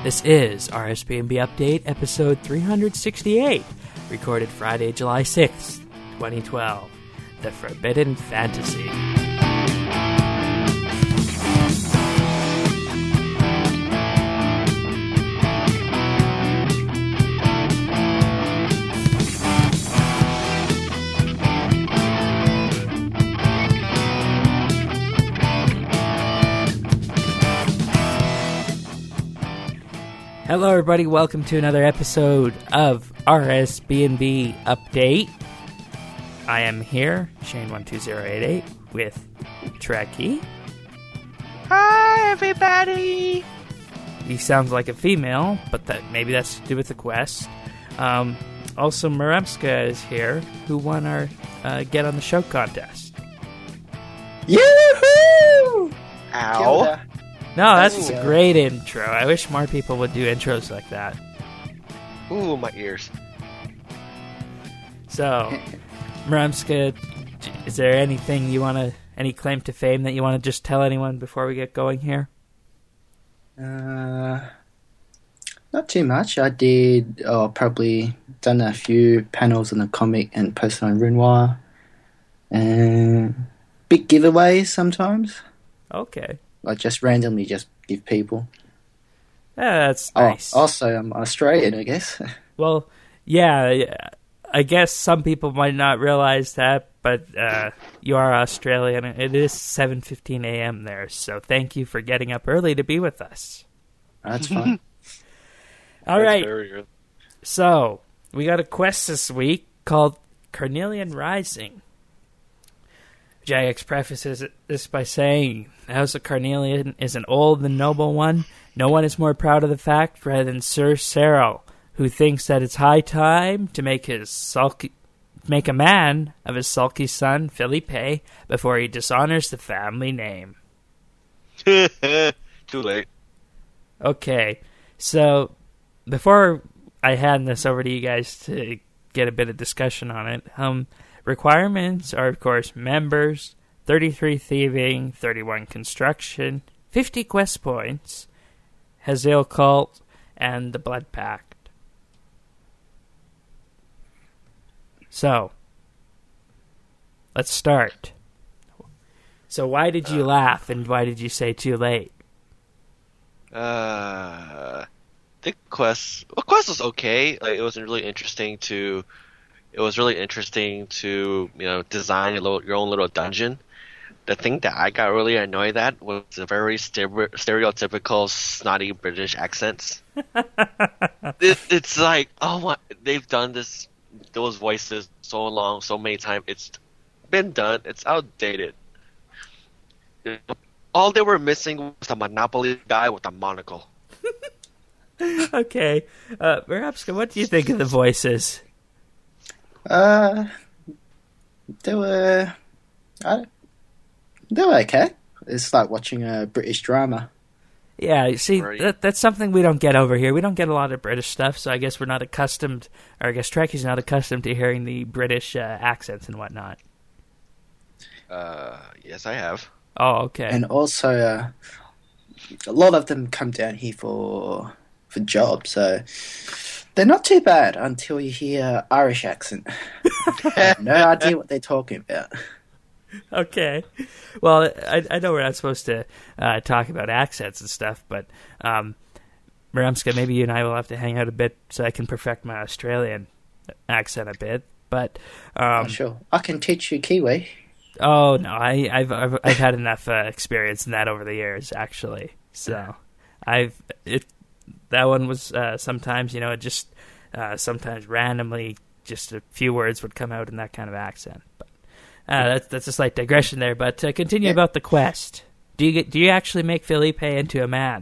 This is RSBNB Update, episode 368, recorded Friday, July 6th, 2012. The Forbidden Fantasy. Hello everybody, welcome to another episode of RSBNB Update. I am here, Shane12088, with Trekkie. Hi everybody! He sounds like a female, but maybe that's to do with the quest. Also, Maremska is here, who won our Get on the Show contest. Yoo-hoo! Ow. No, that's a great intro. I wish more people would do intros like that. Ooh, my ears. So, Maremska, is there anything you want to, any claim to fame that you want to just tell anyone before we get going here? Not too much. I did, probably done a few panels on the comic and posted on RuneWire. And big giveaways sometimes. Okay. Like just randomly just give people. Yeah, that's nice. Also, I'm Australian, I guess. Well, yeah, I guess some people might not realize that, but you are Australian. It is 7:15 a.m. there, so thank you for getting up early to be with us. That's fine. All right. So, we got a quest this week called Carnelian Rising. Jagex prefaces this by saying, the House of Carnelian is an old and noble one. No one is more proud of the fact rather than Sir Cyril, who thinks that it's high time to make a man of his sulky son, Philippe, before he dishonors the family name. Too late. Okay, so before I hand this over to you guys to get a bit of discussion on it, requirements are, of course, members, 33 thieving, 31 construction, 50 quest points, Hazael Cult, and the Blood Pact. So, let's start. So why did you laugh, and why did you say too late? The quest was okay. Like, it was really interesting to design your own little dungeon. The thing that I got really annoyed at was the very stereotypical snotty British accents. It's like, oh my, they've done those voices so long, so many times. It's been done. It's outdated. All they were missing was the Monopoly guy with a monocle. Okay, perhaps, what do you think of the voices? They were okay. It's like watching a British drama. Yeah, you see, Right. that's something we don't get over here. We don't get a lot of British stuff, so I guess we're not accustomed, or I guess Trekkie's not accustomed to hearing the British accents and whatnot. Yes, I have. Oh, okay. And also, a lot of them come down here for jobs, so they're not too bad until you hear Irish accent. I have no idea what they're talking about. Okay. Well, I know we're not supposed to talk about accents and stuff, but Maremska, maybe you and I will have to hang out a bit so I can perfect my Australian accent a bit. But Sure, I can teach you Kiwi. oh no, I've had enough experience in that over the years, actually. So that one was sometimes, it just sometimes randomly just a few words would come out in that kind of accent. But that's a slight digression there. But continue about the quest. Do you actually make Philippe into a man?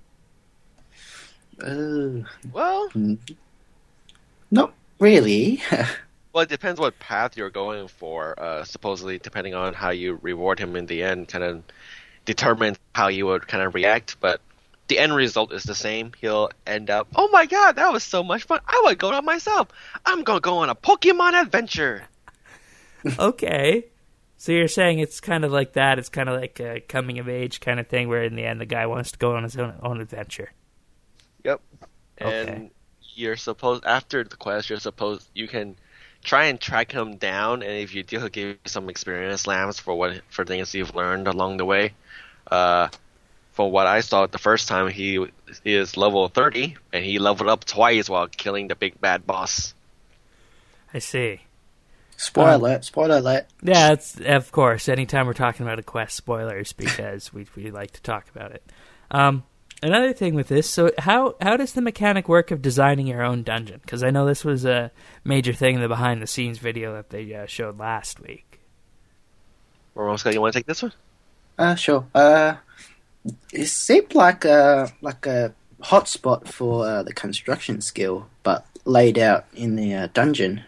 Well, Not really. it depends what path you're going for. Supposedly, depending on how you reward him in the end, kind of determines how you would kind of react. But the end result is the same. He'll end up, oh my god, that was so much fun. I would go out myself. I'm going to go on a Pokemon adventure. Okay. So you're saying it's kind of like that. It's kind of like a coming of age kind of thing where in the end the guy wants to go on his own adventure. Yep. Okay. And you're supposed after the quest, you can try and track him down, and if you do, he'll give you some experience lamps for things you've learned along the way. Uh, for what I saw the first time, he is level 30, and he leveled up twice while killing the big bad boss. I see. Spoiler alert! Spoiler alert! Yeah, it's, of course. Anytime we're talking about a quest, spoilers, because we like to talk about it. Another thing with this, so how does the mechanic work of designing your own dungeon? Because I know this was a major thing in the behind-the-scenes video that they showed last week. Moroska, you want to take this one? Sure. It seemed like a hotspot for the construction skill, but laid out in the dungeon.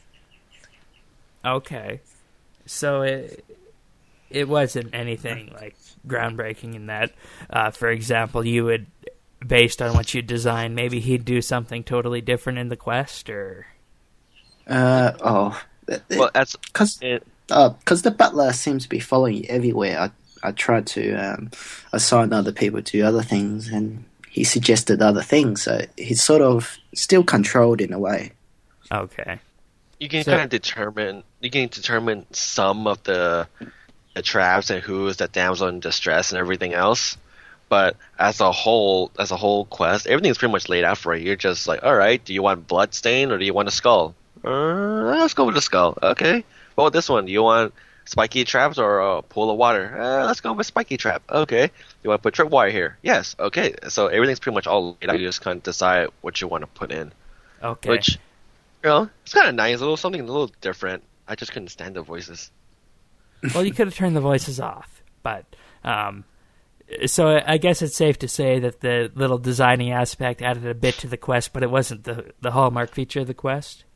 Okay. So it wasn't anything like groundbreaking in that, for example, you would, based on what you design, maybe he'd do something totally different in the quest, or... Well, that's... Because the butler seems to be following you everywhere. I tried to assign other people to other things, and he suggested other things, so he's sort of still controlled in a way. Okay. You can kind of determine some of the traps and who is the damsel in distress and everything else, but as a whole quest, everything's pretty much laid out for you. You're just like, all right, do you want blood stain or do you want a skull? Let's go with the skull. Okay. Well, this one, do you want spiky traps or a pool of water? Let's go with spiky trap. Okay. You want to put tripwire here? Yes. Okay. So everything's pretty much all laid out. You just kind of decide what you want to put in. Okay. Which, it's kind of nice. Something a little different. I just couldn't stand the voices. Well, you could have turned the voices off, but so I guess it's safe to say that the little designing aspect added a bit to the quest, but it wasn't the hallmark feature of the quest.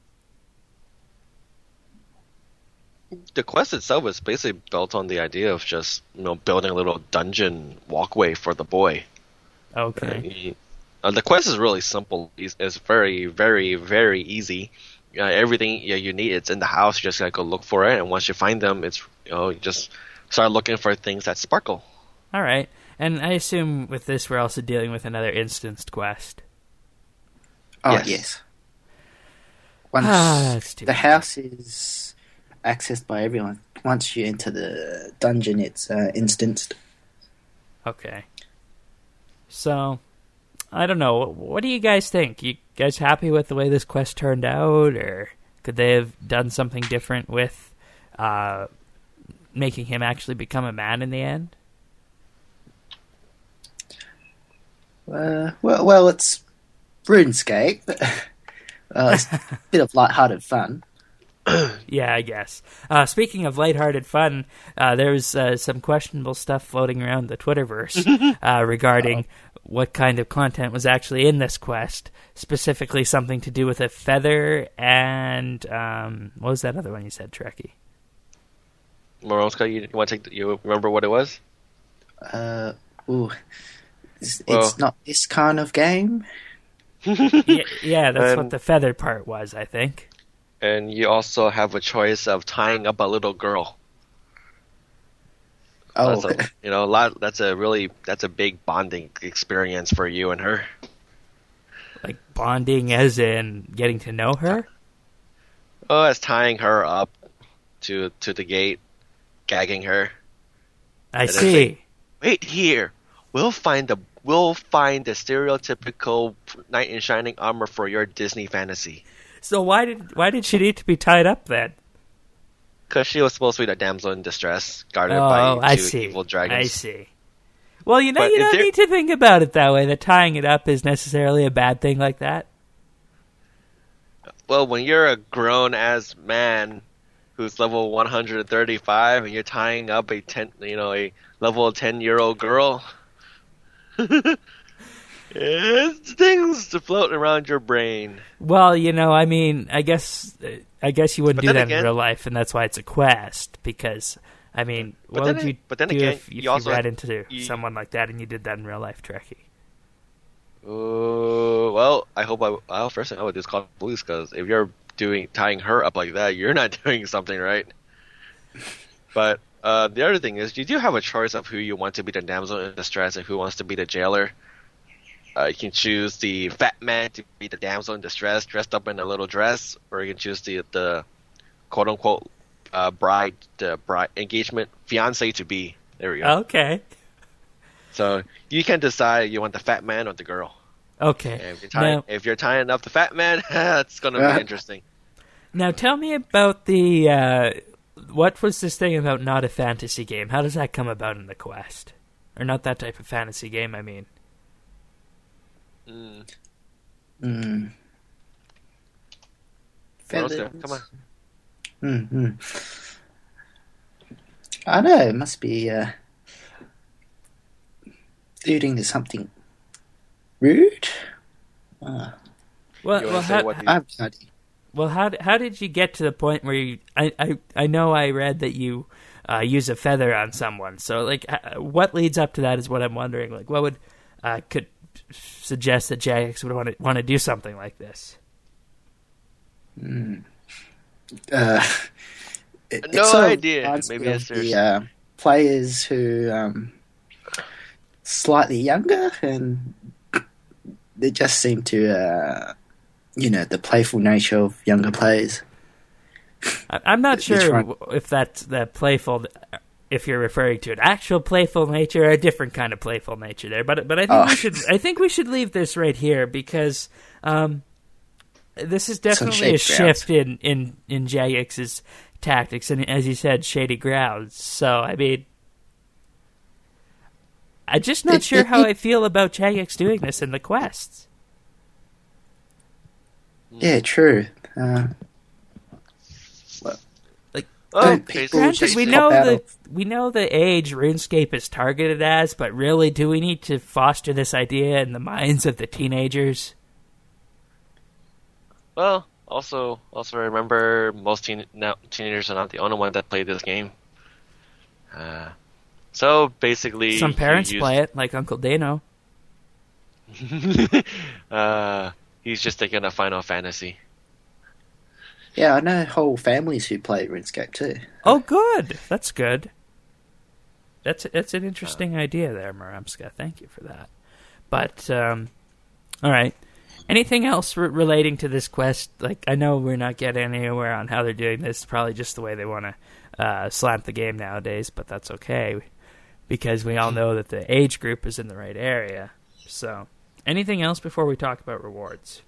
The quest itself is basically built on the idea of just building a little dungeon walkway for the boy. Okay. The quest is really simple. It's very, very, very easy. Everything you need, it's in the house. You just gotta go look for it, and once you find them, it's you just start looking for things that sparkle. All right, and I assume with this we're also dealing with another instanced quest. Oh yes. Once the house is accessed by everyone, once you enter the dungeon, it's instanced. Okay. So, I don't know. What do you guys think? You guys happy with the way this quest turned out, or could they have done something different with making him actually become a man in the end? Well, it's RuneScape. It's a bit of lighthearted fun. Yeah, I guess. Speaking of lighthearted fun, there's some questionable stuff floating around the Twitterverse regarding what kind of content was actually in this quest, specifically something to do with a feather and what was that other one you said, Trekkie? Moroska, you want to you remember what it was? It's not this kind of game. yeah, that's what the feather part was, I think. And you also have a choice of tying up a little girl. Oh, that's a big bonding experience for you and her. Like bonding as in getting to know her? Oh, it's tying her up to the gate, gagging her. I see. Wait here. We'll find the stereotypical knight in shining armor for your Disney fantasy. So why did she need to be tied up then? Because she was supposed to be the damsel in distress, guarded by two evil dragons. I see. Well, you don't need to think about it that way, that tying it up is necessarily a bad thing like that. Well, when you're a grown-ass man who's level 135 and you're tying up a level 10-year-old girl, it's things to float around your brain. Well, I guess you wouldn't do that in real life, and that's why it's a quest. Because, what would you do if you ran into someone like that and you did that in real life, Trekkie? Well, first thing I would do is call the police, because if you're tying her up like that, you're not doing something right. But the other thing is, you do have a choice of who you want to be the damsel in distress and who wants to be the jailer. You can choose the fat man to be the damsel in distress, dressed up in a little dress, or you can choose the quote unquote bride engagement fiance to be. There we go. Okay. So you can decide you want the fat man or the girl. Okay. And Now, if you're tying up the fat man, it's gonna be interesting. now tell me about the what was this thing about not a fantasy game? How does that come about in the quest? Or not that type of fantasy game, I mean. Mm. Oscar, come on. Mm-hmm. I know, it must be alluding to something rude. Well, You wanna well, say how, what I have no idea. well, how did you get to the point where you? I know I read that you use a feather on someone. So like, what leads up to that is what I'm wondering. Like, what would could suggest that Jagex would want to do something like this? No idea. Maybe it's the players who slightly younger, and they just seem to, the playful nature of younger players. I'm not You're sure if that's the playful. If you're referring to an actual playful nature or a different kind of playful nature there, but I think we should. I think we should leave this right here because this is definitely a shift in Jagex's tactics, and as you said, shady grounds. So I mean, I'm just not sure how I feel about Jagex doing this in the quests. Yeah, true. Granted, we know the age RuneScape is targeted as, but really, do we need to foster this idea in the minds of the teenagers? Well, also remember most teenagers are not the only one that play this game. So basically, Some parents play it, like Uncle Dano. He's just thinking of Final Fantasy. Yeah, I know whole families who play RuneScape too. Oh, good. That's good. That's an interesting idea there, Maremska. Thank you for that. But, all right. Anything else relating to this quest? Like, I know we're not getting anywhere on how they're doing this. Probably just the way they want to slant the game nowadays, but that's okay. Because we all know that the age group is in the right area. So, anything else before we talk about rewards?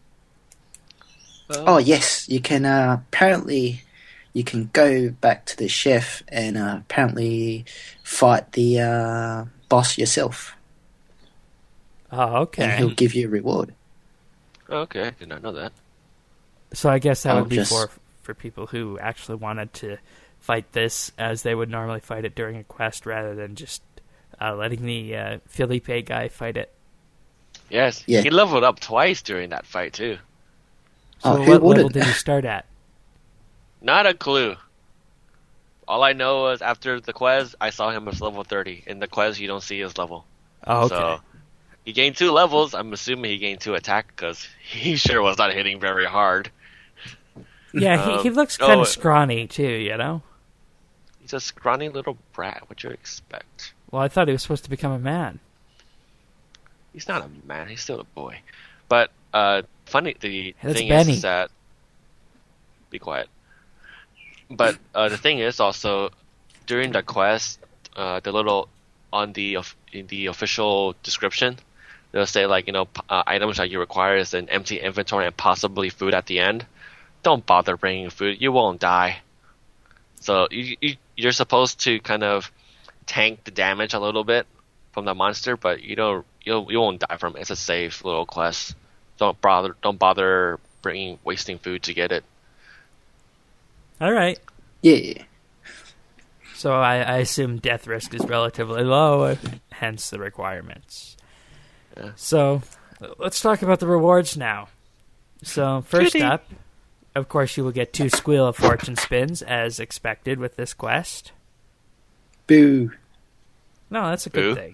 Oh yes, you can apparently you can go back to the chef and apparently fight the boss yourself. Oh, okay. And he'll give you a reward. Okay, I did not know that. So I guess that would be for people who actually wanted to fight this as they would normally fight it during a quest rather than just letting the Felipe guy fight it. Yes, yeah. He leveled up twice during that fight too. So what level did you start at? Not a clue. All I know is after the quest, I saw him as level 30. In the quest, you don't see his level. Oh, okay. So he gained 2 levels. I'm assuming he gained 2 attack because he sure was not hitting very hard. Yeah, he looks kind of scrawny too, you know? He's a scrawny little brat. What'd you expect? Well, I thought he was supposed to become a man. He's not a man. He's still a boy. But funny, the thing Benny. is that... Be quiet. But the thing is also, during the quest, the little... in the official description, they'll say like, items that you require is an empty inventory and possibly food at the end. Don't bother bringing food. You won't die. So you're supposed to kind of tank the damage a little bit from the monster, but you won't die from it. It's a safe little quest. Don't bother wasting food to get it. All right. Yeah. So I assume death risk is relatively low, hence the requirements. Yeah. So let's talk about the rewards now. So first up, of course, you will get 2 Squeal of Fortune spins, as expected with this quest. Boo. No, that's a good thing.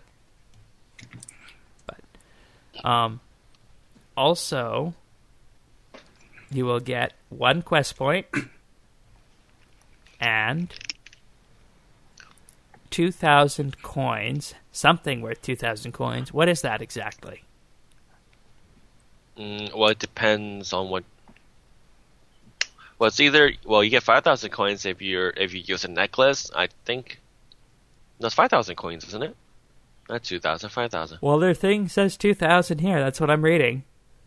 But also, you will get 1 quest point and 2,000 coins, something worth 2,000 coins. What is that exactly? Well, it depends on what. Well, it's either you get 5,000 coins if you use a necklace. I think that's 5,000 coins, isn't it? Not 2,000, 5,000. Well, their thing says 2,000 here. That's what I'm reading.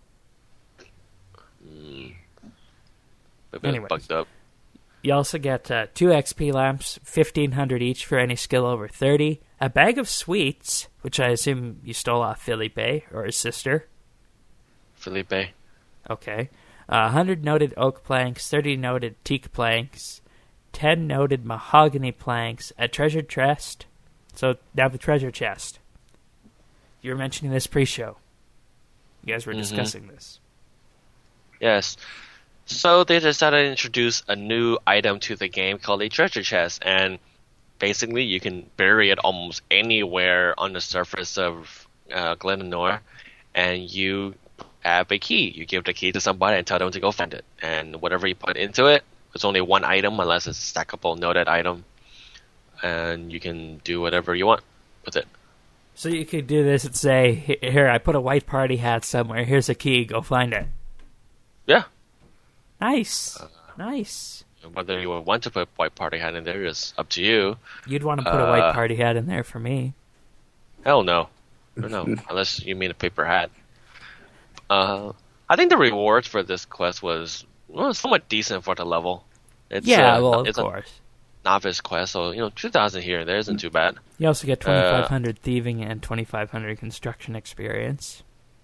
Maybe Anyways. it's bugged up. You also get 2 XP lamps, 1,500 each for any skill over 30. A bag of sweets, which I assume you stole off Felipe or his sister. Felipe. Okay. 100 noted oak planks, 30 noted teak planks, 10 noted mahogany planks, a treasure chest. So now the treasure chest. You were mentioning this pre-show. You guys were discussing this. Yes. So they decided to introduce a new item to the game called a treasure chest, and basically you can bury it almost anywhere on the surface of Glenanor, and you have a key. You give the key to somebody and tell them to go find it, and whatever you put into it, it's only one item unless it's a stackable noted item, and you can do whatever you want with it. So you could do this and say, here, I put a white party hat somewhere. Here's a key. Go find it. Yeah. Nice. Nice. Whether you would want to put white party hat in there is up to you. You'd want to put a white party hat in there for me. Hell no. No, unless you mean a paper hat. I think the rewards for this quest was somewhat decent for the level. It's, of course. A novice quest, so 2,000 here and there isn't too bad. You also get 2,500 thieving and 2,500 construction experience.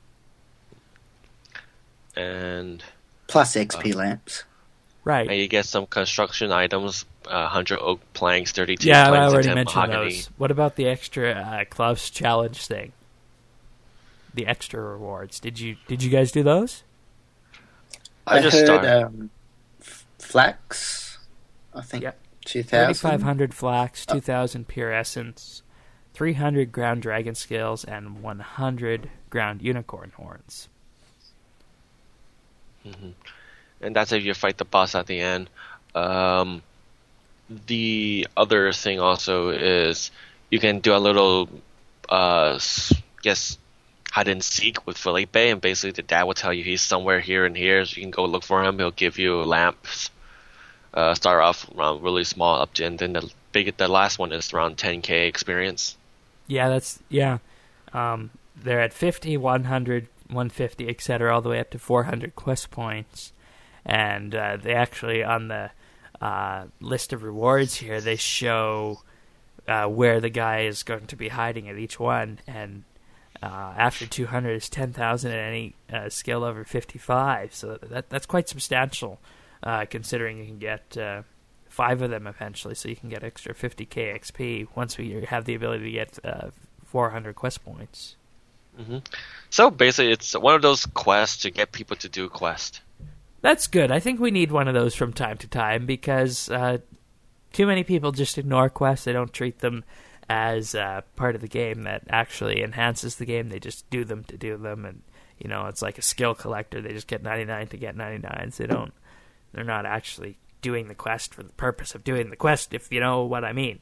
And Plus XP lamps. Right. And you get some construction items, 100 oak planks, 32 yeah, planks, I already and 10 mentioned mahogany. those. What about the extra Klaus challenge thing? The extra rewards. Did you guys do those? I just heard started. flax. I think Yep. 2,000. 3,500 flax, 2,000 pure essence, 300 ground dragon scales, and 100 ground unicorn horns. And that's if you fight the boss at the end. The other thing also is you can do a little, hide and seek with Felipe, and basically the dad will tell you he's somewhere here and here, so you can go look for him. He'll give you lamps. Start off around really small up to, and then the last one is around 10k experience. Yeah, they're at 50, 100, 150, etc., all the way up to 400 quest points. And they actually, on the list of rewards here, they show where the guy is going to be hiding at each one. And after 200 is 10,000 at any skill over 55. So that's quite substantial, considering you can get 5 of them eventually. So you can get extra 50k XP once we have the ability to get 400 quest points. So basically, it's one of those quests to get people to do quest. That's good. I think we need one of those from time to time because too many people just ignore quests. They don't treat them as part of the game that actually enhances the game. They just do them to do them, and it's like a skill collector. They just get 99 to get 99s. They're not actually doing the quest for the purpose of doing the quest, if you know what I mean.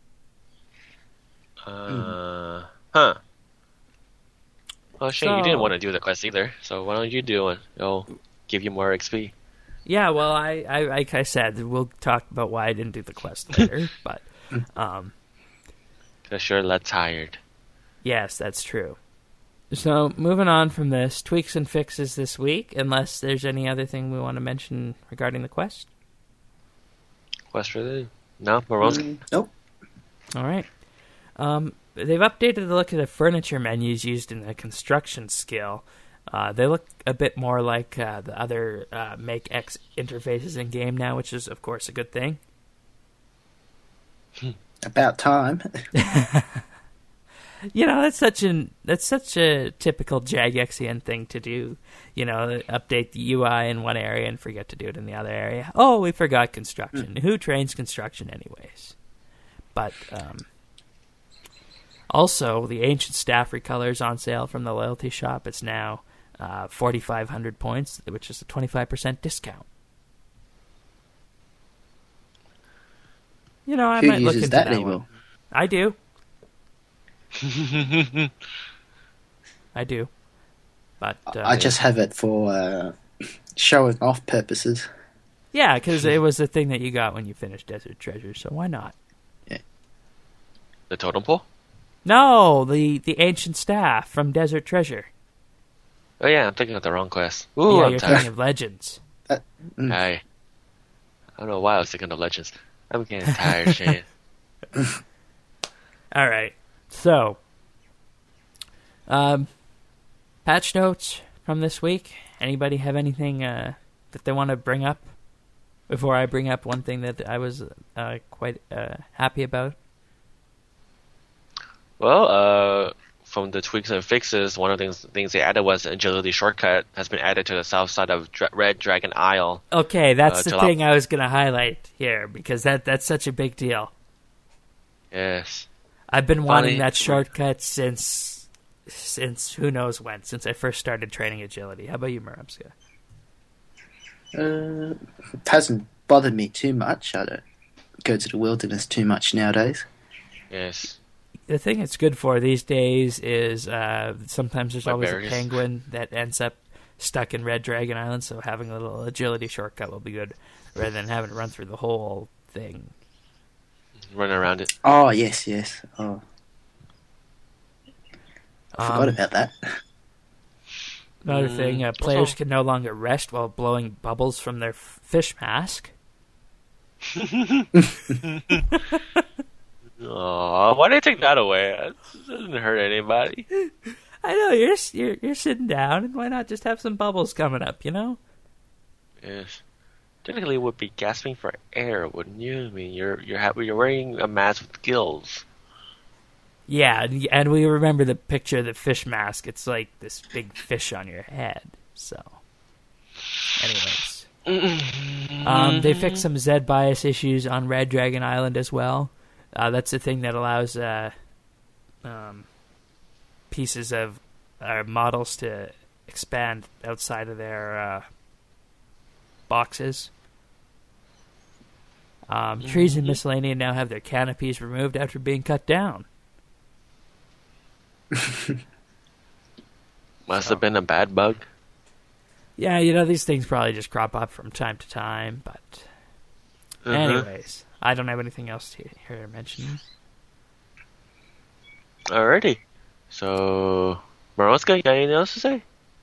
Well, Shane, you didn't want to do the quest either, so why don't you do it? It'll give you more XP. Yeah, well, I like I said, we'll talk about why I didn't do the quest later, but Because you're less tired. Yes, that's true. So, moving on from this, tweaks and fixes this week, unless there's any other thing we want to mention regarding the quest. Quest really? No? Morozki? Nope. All right. They've updated the look of the furniture menus used in the construction skill. They look a bit more like the other Make X interfaces in game now, which is, of course, a good thing. About time. That's such a typical Jagexian thing to do. Update the UI in one area and forget to do it in the other area. Oh, we forgot construction. Who trains construction anyways? But also, the ancient staff recolor is on sale from the loyalty shop. It's now 4,500 points, which is a 25% discount. I Who might look uses into that that anymore? one. I do. I do. But I just have it for showing off purposes. yeah, because it was the thing that you got when you finished Desert Treasure, so why not? The totem pole? No, the ancient staff from Desert Treasure. Oh yeah, I'm thinking of the wrong quest. Ooh, Yeah, I'm you're tired. thinking of Legends. I don't know why I was thinking of Legends. I'm getting tired, Shane. All right, so patch notes from this week. Anybody have anything that they want to bring up before I bring up one thing that I was quite happy about? Well, from the tweaks and fixes, one of the things they added was agility shortcut has been added to the south side of Red Dragon Isle. Okay, that's the to thing I was going to highlight here because that's such a big deal. Yes. I've been wanting Funny. that shortcut since who knows when, since I first started training agility. How about you, Muramska? It hasn't bothered me too much. I don't go to the wilderness too much nowadays. Yes. The thing it's good for these days is sometimes there's Like always berries. a penguin that ends up stuck in Red Dragon Island, so having a little agility shortcut will be good rather than having to run through the whole thing. Run around it. Oh, yes. Oh, I forgot Um, about that. Another thing, players can no longer rest while blowing bubbles from their fish mask. Aw, why did they take that away? It doesn't hurt anybody. I know you're sitting down, and why not just have some bubbles coming up? You know? Yes. Technically, would be gasping for air, wouldn't you? I mean, you're wearing a mask with gills. Yeah, and we remember the picture of the fish mask. It's like this big fish on your head. So, anyways, they fixed some Z bias issues on Red Dragon Island as well. That's the thing that allows pieces of models to expand outside of their boxes. Trees in Miscellanea now have their canopies removed after being cut down. Must have been a bad bug. Yeah, these things probably just crop up from time to time, but anyways, I don't have anything else here to mention. Alrighty. So, Maroska, you got anything else to say?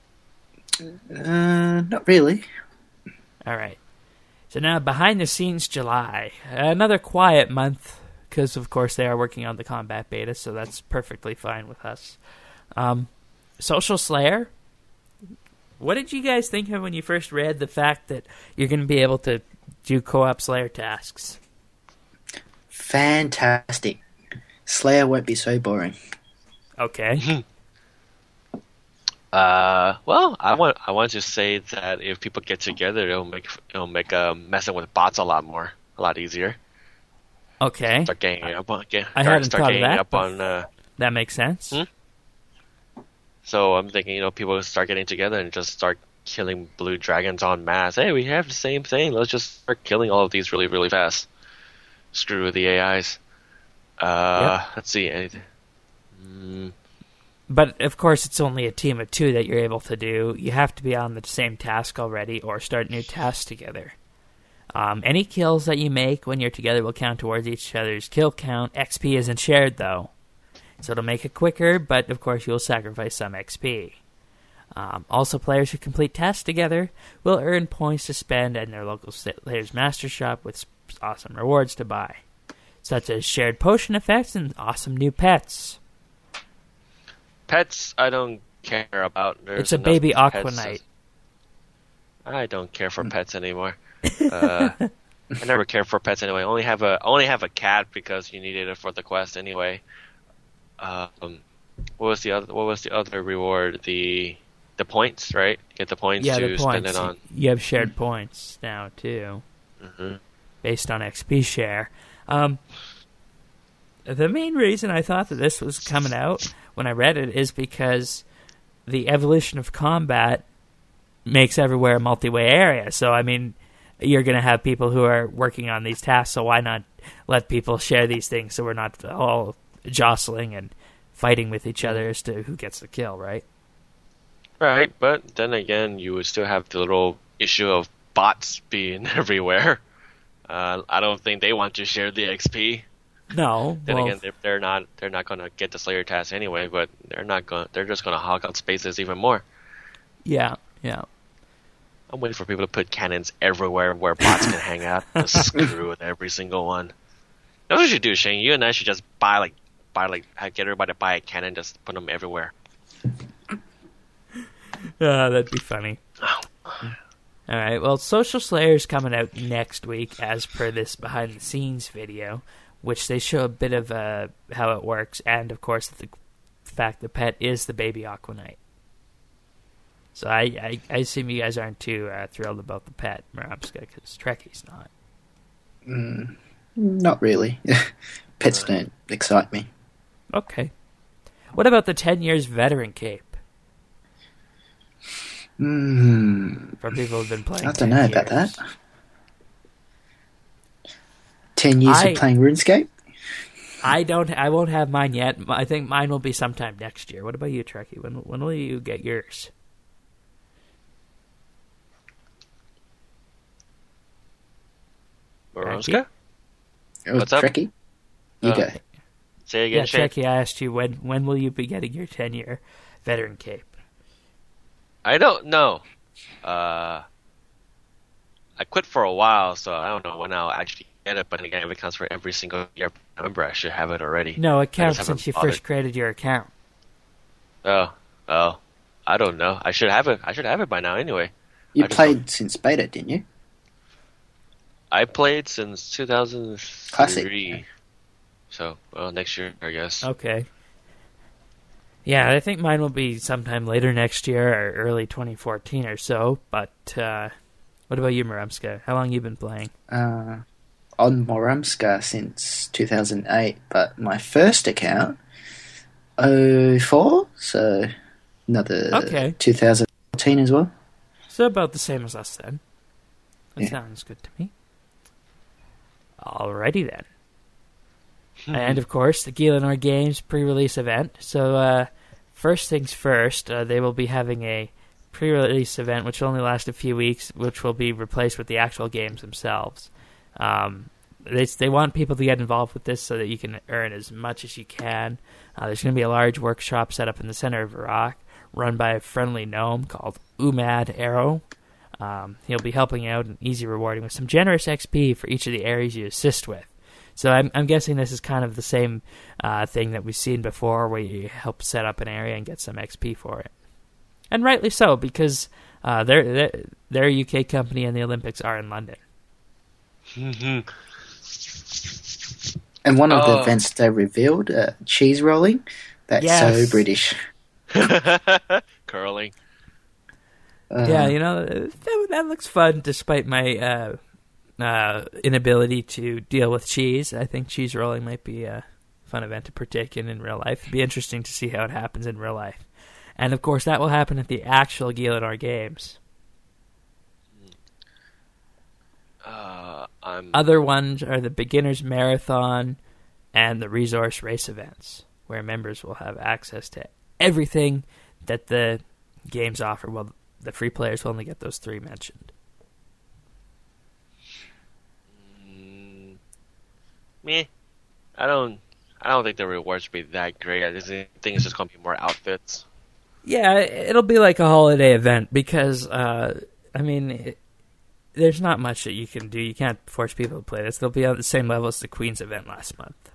Not really. All right. So now, behind the scenes July. Another quiet month, because of course they are working on the combat beta, so that's perfectly fine with us. Social Slayer. What did you guys think of when you first read the fact that you're going to be able to do co-op Slayer tasks? Fantastic. Slayer won't be so boring. Okay. Well, I want to say that if people get together, it'll make messing with bots a lot easier. Okay. Start ganging up on, I hadn't start thought of ganging that, up but on. that makes sense. So I'm thinking, people start getting together and just start killing blue dragons en masse. Hey, we have the same thing. Let's just start killing all of these really, really fast. Screw the AIs. Yep. Let's see. Anything. But, of course, it's only a team of 2 that you're able to do. You have to be on the same task already or start new tasks together. Any kills that you make when you're together will count towards each other's kill count. XP isn't shared, though. So it'll make it quicker, but, of course, you'll sacrifice some XP. Also, players who complete tasks together will earn points to spend in their local Slayer's Master Shop with awesome rewards to buy, such as shared potion effects and awesome new pets. Pets, I don't care about. It's a baby Aquanite. I don't care for pets anymore. I never cared for pets anyway. I only have a cat because you needed it for the quest anyway. What was the other reward? The points, right? Get the points to spend it on. You have shared points now too, based on XP share. The main reason I thought that this was coming out when I read it is because the evolution of combat makes everywhere a multi-way area. So, I mean, you're going to have people who are working on these tasks, so why not let people share these things so we're not all jostling and fighting with each other as to who gets the kill, right? Right, but then again, you would still have the little issue of bots being everywhere. I don't think they want to share the XP. No, Then well, again, they're not gonna get the Slayer task anyway. But they're just gonna hog out spaces even more. yeah. I'm waiting for people to put cannons everywhere where bots can hang out. Just screw with every single one. That's what you should do, Shane. You and I should just get everybody to buy a cannon, just put them everywhere. That'd be funny. All right, well, Social Slayer's coming out next week, as per this behind-the-scenes video, which they show a bit of how it works, and, of course, the fact the pet is the baby Aquanite. So I assume you guys aren't too thrilled about the pet, Muramska, because Trekkie's not. Not really. Pets don't excite me. Okay. What about the 10 years veteran cape? For people who've been playing I don't know 10 about years. that. 10 years of playing RuneScape? I won't have mine yet. I think mine will be sometime next year. What about you, Trekkie? When will you get yours? Moroska? What's up? Trekkie? You go. Say Yeah, again, Shane. Trekkie, I asked you when will you be getting your 10-year veteran cape? I don't know. I quit for a while, so I don't know when I'll actually get it. But again, if it counts for every single year, I should have it already. No, it I counts just since you haven't first created your account. Oh, I don't know. I should have it. I should have it by now anyway. You I just played since beta, didn't you? I played since 2003. Classic. So, well, next year, I guess. Okay. Yeah, I think mine will be sometime later next year or early 2014 or so. But what about you, Muramska? How long you been playing? On Moramska since 2008, but my first account, 04, so another 2014 as well. So about the same as us then. That Yeah. sounds good to me. Alrighty then. And of course, the Gielinor Games pre-release event. So first things first, they will be having a pre-release event which will only last a few weeks, which will be replaced with the actual games themselves. They want people to get involved with this so that you can earn as much as you can. There's going to be a large workshop set up in the center of Iraq, run by a friendly gnome called Umad Arrow. He'll be helping out and easy rewarding with some generous XP for each of the areas you assist with. So I'm guessing this is kind of the same thing that we've seen before, where you help set up an area and get some XP for it. And rightly so, because they're a UK company and the Olympics are in London. And one of the events they revealed, cheese rolling, that's Yes. so British. Curling. Yeah, that looks fun, despite my inability to deal with cheese. I think cheese rolling might be a fun event to partake in real life. It'd be interesting to see how it happens in real life. And, of course, that will happen at the actual Gielinor Games. Other ones are the Beginner's Marathon and the Resource Race events, where members will have access to everything that the games offer. Well, the free players will only get those three mentioned. Me, I don't think the rewards will be that great. I just think it's just gonna be more outfits. Yeah, it'll be like a holiday event because, there's not much that you can do. You can't force people to play this. They'll be on the same level as the Queen's event last month.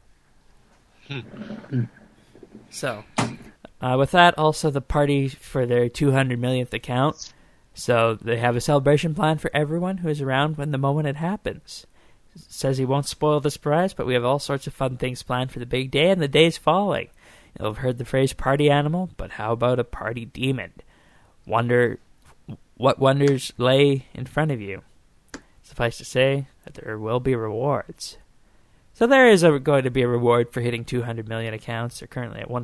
So, with that, also the party for their 200 millionth account. So they have a celebration plan for everyone who is around when the moment it happens. Says he won't spoil the surprise, but we have all sorts of fun things planned for the big day and the days following. You'll have heard the phrase party animal, but how about a party demon? Wonder what wonders lay in front of you. Suffice to say that there will be rewards. So there is going to be a reward for hitting 200 million accounts. They're currently at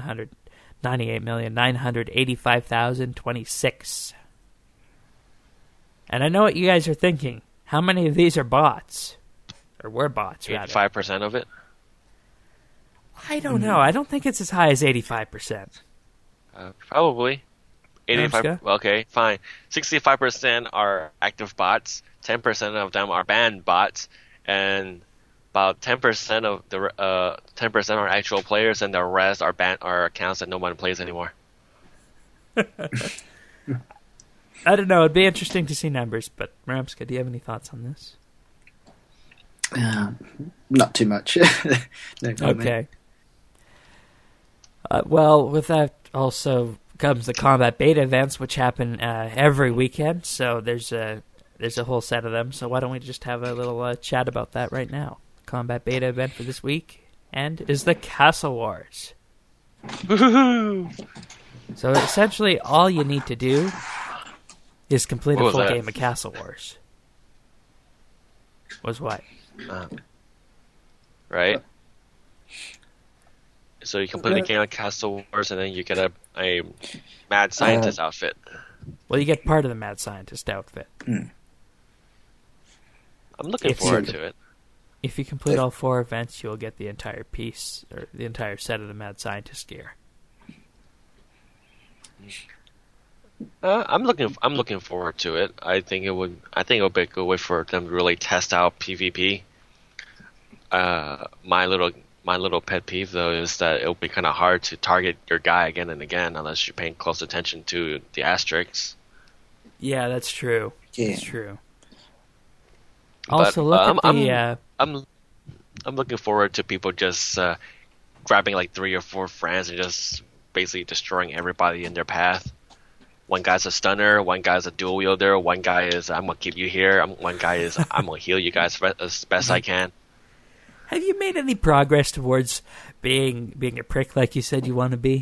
198,985,026. And I know what you guys are thinking. How many of these are bots? Or were bots, rather. 85% of it? I don't know. I don't think it's as high as 85%. Probably. 85. Okay, fine. 65% are active bots. 10% of them are banned bots, and about 10% of the 10% are actual players, and the rest are accounts that no one plays anymore. I don't know. It'd be interesting to see numbers, but Ramska, do you have any thoughts on this? Not too much. No comment. Okay. Well, with that also comes the combat beta events, which happen every weekend. So there's a whole set of them. So why don't we just have a little chat about that right now? Combat beta event for this week and is the Castle Wars. Woohoo! So essentially, all you need to do is complete a full that? game of Castle Wars. Was what? Right. So you complete the game of Castle Wars, and then you get a mad scientist outfit. Well, you get part of the mad scientist outfit. I'm looking forward to it. If you complete all 4 events, you'll get the entire piece or the entire set of the mad scientist gear. I'm looking forward to it. I think it would be a good way for them to really test out PvP. My little pet peeve though is that it'll be kind of hard to target your guy again and again unless you're paying close attention to the asterisks. Yeah, that's true. Yeah. That's true. But, Also, look at the. I'm looking forward to people just grabbing like 3 or 4 friends and just basically destroying everybody in their path. One guy's a stunner, one guy's a dual wielder, one guy is I'm gonna keep you here, one guy is I'm gonna heal you guys as best I can. Have you made any progress towards being a prick like you said you want to be?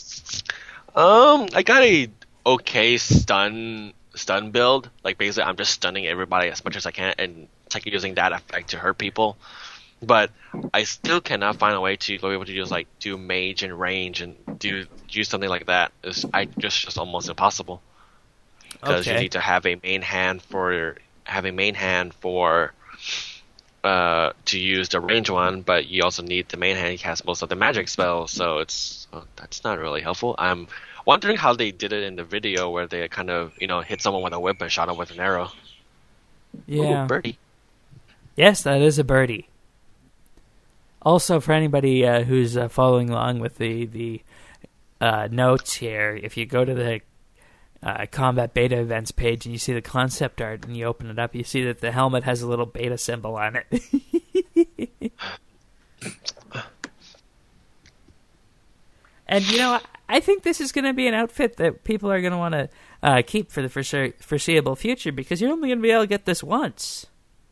I got a okay stun build. Like basically, I'm just stunning everybody as much as I can and like using that effect to hurt people. But I still cannot find a way to be able to just like do mage and range and do something like that. It's just almost impossible because you need to have a main hand for to use the range one, but you also need the main hand to cast most of the magic spells. So that's not really helpful. I'm wondering how they did it in the video where they kind of hit someone with a whip and shot him with an arrow. Yeah, ooh, birdie. Yes, that is a birdie. Also, for anybody who's following along with the notes here, if you go to the combat beta events page and you see the concept art and you open it up, you see that the helmet has a little beta symbol on it. And, I think this is going to be an outfit that people are going to want to keep for the foreseeable future because you're only going to be able to get this once.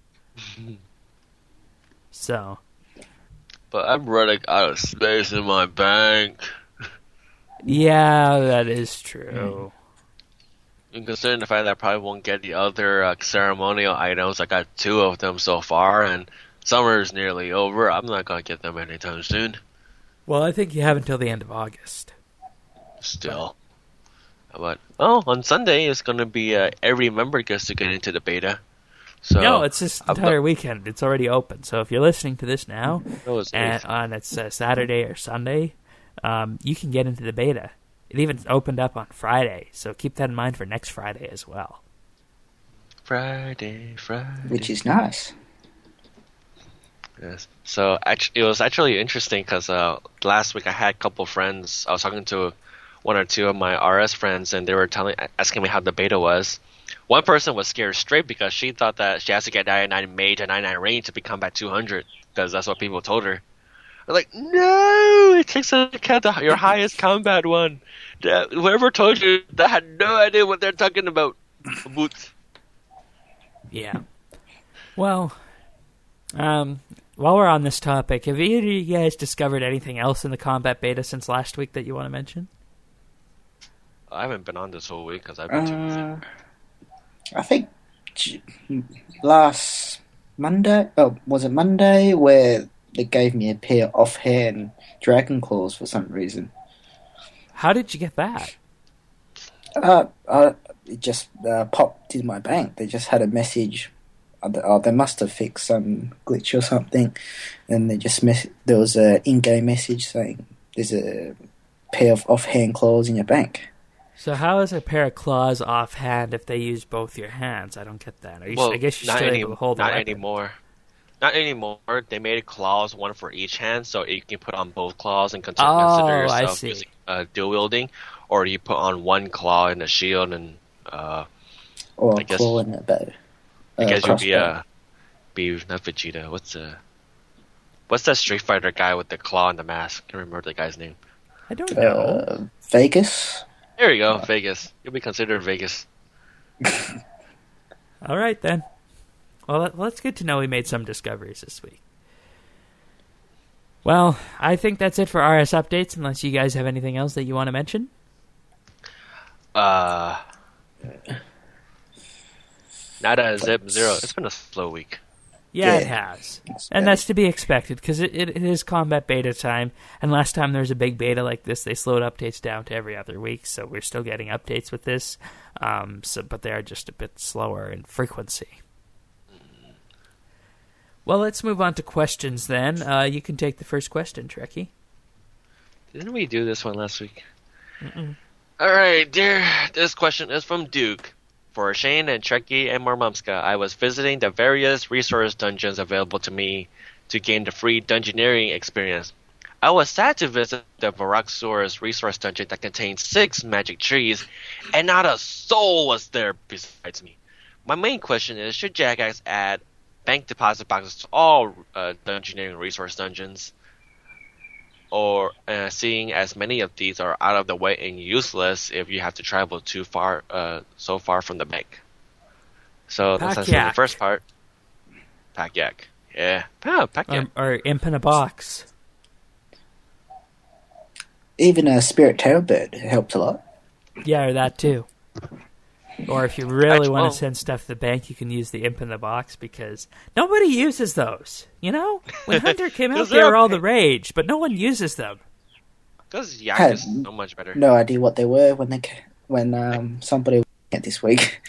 So... But I'm running out of space in my bank. Yeah, that is true. And considering the fact that I probably won't get the other ceremonial items, I got 2 of them so far, and summer is nearly over. I'm not going to get them anytime soon. Well, I think you have until the end of August. Still. But, on Sunday, it's going to be every member gets to get into the beta. So, no, it's this entire weekend. It's already open. So if you're listening to this now, and it's Saturday or Sunday, you can get into the beta. It even opened up on Friday, so keep that in mind for next Friday as well. Friday. Which is nice. Yes. So it was actually interesting because last week I had a couple friends. I was talking to 1 or 2 of my RS friends, and they were asking me how the beta was. One person was scared straight because she thought that she has to get 99 mage and 99 range to become at 200 because that's what people told her. I'm like, no, it takes into account your highest combat one. Whoever told you that had no idea what they're talking about. Boots. Yeah. Well, while we're on this topic, have either of you guys discovered anything else in the combat beta since last week that you want to mention? I haven't been on this whole week because I've been too busy. I think last Monday, was it Monday, where they gave me a pair of offhand Dragon Claws for some reason. How did you get that? It just popped in my bank. They just had a message. They must have fixed some glitch or something, and they just there was an in-game message saying there's a pair of offhand claws in your bank. So how is a pair of claws offhand if they use both your hands? I don't get that. I guess you're still able to hold the not weapon. anymore. Not anymore. They made claws, one for each hand, so you can put on both claws and consider I yourself see. using dual wielding, or you put on one claw in a shield and Or I guess- claw in a bow. I guess you'll Crossbow. be not Vegeta. What's that Street Fighter guy with the claw and the mask? I can't remember the guy's name. I don't know. Vegas. There you go, Vegas. You'll be considered Vegas. All right, then. Well, that's good to know we made some discoveries this week. Well, I think that's it for RS updates, unless you guys have anything else that you want to mention. Nada Zip Zero. It's been a slow week. Yeah, Yeah. it has. It's And bad. that's to be expected, because it is combat beta time, and last time there was a big beta like this, they slowed updates down to every other week, so we're still getting updates with this, but they are just a bit slower in frequency. Well, let's move on to questions then. You can take the first question, Trekkie. Didn't we do this one last week? Alright, dear. This question is from Duke. For Shane and Trekkie and Marmumska, I was visiting the various resource dungeons available to me to gain the free dungeoneering experience. I was sad to visit the Varaxor's resource dungeon that contains 6 magic trees, and not a soul was there besides me. My main question is, should Jagex add bank deposit boxes to all dungeoneering resource dungeons? Or seeing as many of these are out of the way and useless if you have to travel too far, so far from the bank. So that's answering the Pack-yak. first part. Pack-yak. Yeah. Pack-yak. Or imp in a box. Even a spirit tailbird helps a lot. Yeah, or that too. Or if you really Actually, want well- to send stuff to the bank, you can use the imp in the box, because nobody uses those. You know? When Hunter came out, 'Cause they they're were all okay. the rage, but no one uses them. Because Yak Had is so much better. no idea what they were when somebody went this week.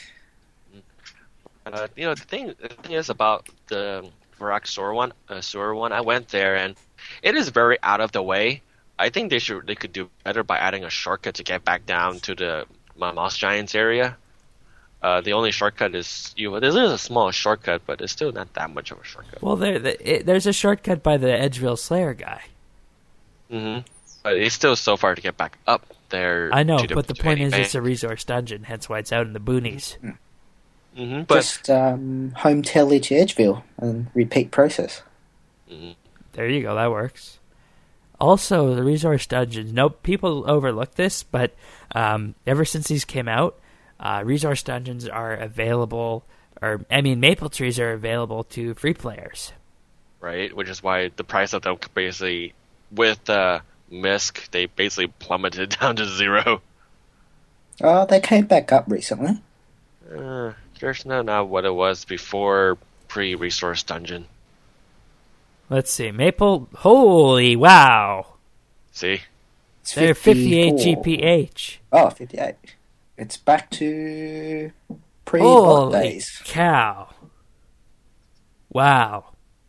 The thing is about the Varak Sewer one. I went there and it is very out of the way. I think they could do better by adding a shortcut to get back down to the Moss Giants area. The only shortcut is there's a small shortcut, but it's still not that much of a shortcut. Well, there's a shortcut by the Edgeville Slayer guy. Mm-hmm. But it's still so far to get back up there. I know, to but the to point any is bank. it's a resource dungeon, hence why it's out in the boonies. Mhm, but Just home tele to Edgeville and repeat process. There you go, that works. Also, the resource dungeons. No, people overlook this, but ever since these came out, resource dungeons are available, maple trees are available to free players. right, which is why the price of them basically with Misk they basically plummeted down to 0. Oh, they came back up recently. There's not what it was before pre-resource dungeon. Let's see, maple. Holy wow! See, It's They're 58 54. GPH. Oh, 58. It's back to pre-bot Holy days. cow! Wow!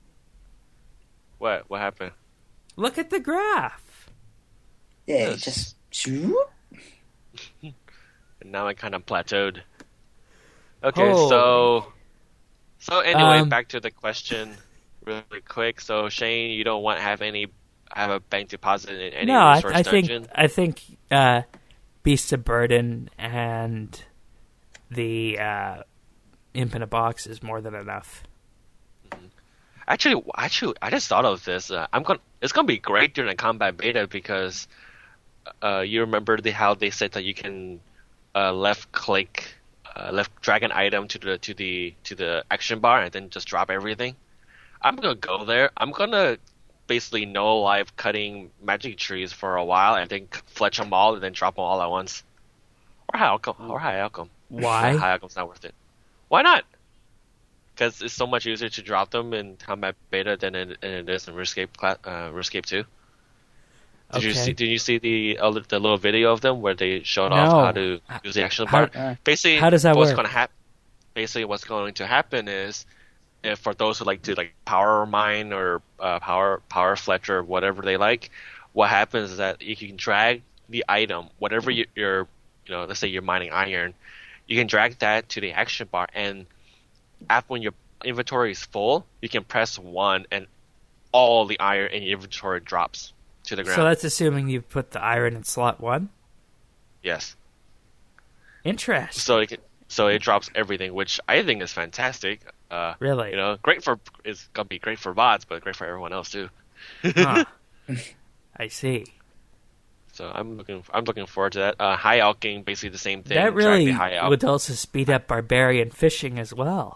what happened? Look at the graph. Yeah, Yes. just shoot. And now I kind of plateaued. Okay, Holy. so anyway, Um, back to the question, really quick. So Shane, you don't want to have a bank deposit in any No, resource I dungeon? think Beasts of Burden and the Imp in a Box is more than enough. Actually, I just thought of this. It's gonna be great during the combat beta because you remember how they said that you can left drag an item to the action bar and then just drop everything. I'm gonna go there. I'm gonna basically no live cutting magic trees for a while and then fletch them all and then drop them all at once. Or high outcome. Why? High outcome's not worth it. Why not? Because it's so much easier to drop them in combat beta than it is in RuneScape 2. Did you see the little video of them where they showed off No. how to use the action How- bar? Basically, how does that what's work? Going to happen? Basically, what's going to happen is, if for those who like to power mine or power fletcher or whatever they like, what happens is that you can drag the item, whatever your let's say you're mining iron, you can drag that to the action bar, and after when your inventory is full, you can press 1 and all the iron in your inventory drops to the ground. So that's assuming you put the iron in slot 1? Yes. Interesting. So it drops everything, which I think is fantastic. Really? It's gonna be great for bots, but great for everyone else too. Huh. I see. So I'm looking forward to that. High alking, basically the same thing. That really high alk. would also speed up barbarian fishing as well.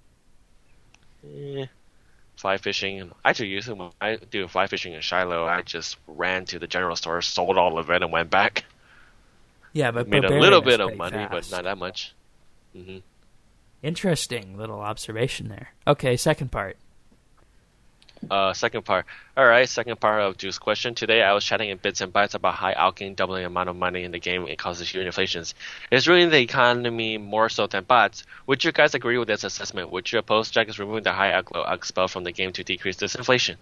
Fly fishing. Actually, usually when I do fly fishing in Shiloh, I just ran to the general store, sold all of it, and went back. Yeah, but made a barbarian little is bit of pretty money, fast. but not that much. Mm-hmm. Interesting little observation there. Okay, second part. Second part. All right, second part of Drew's question. Today I was chatting in bits and bytes about high alking doubling the amount of money in the game it causes huge inflations. It's ruining the economy more so than bots. Would you guys agree with this assessment? Would you oppose Jagex removing the high alk spell from the game to decrease this inflation?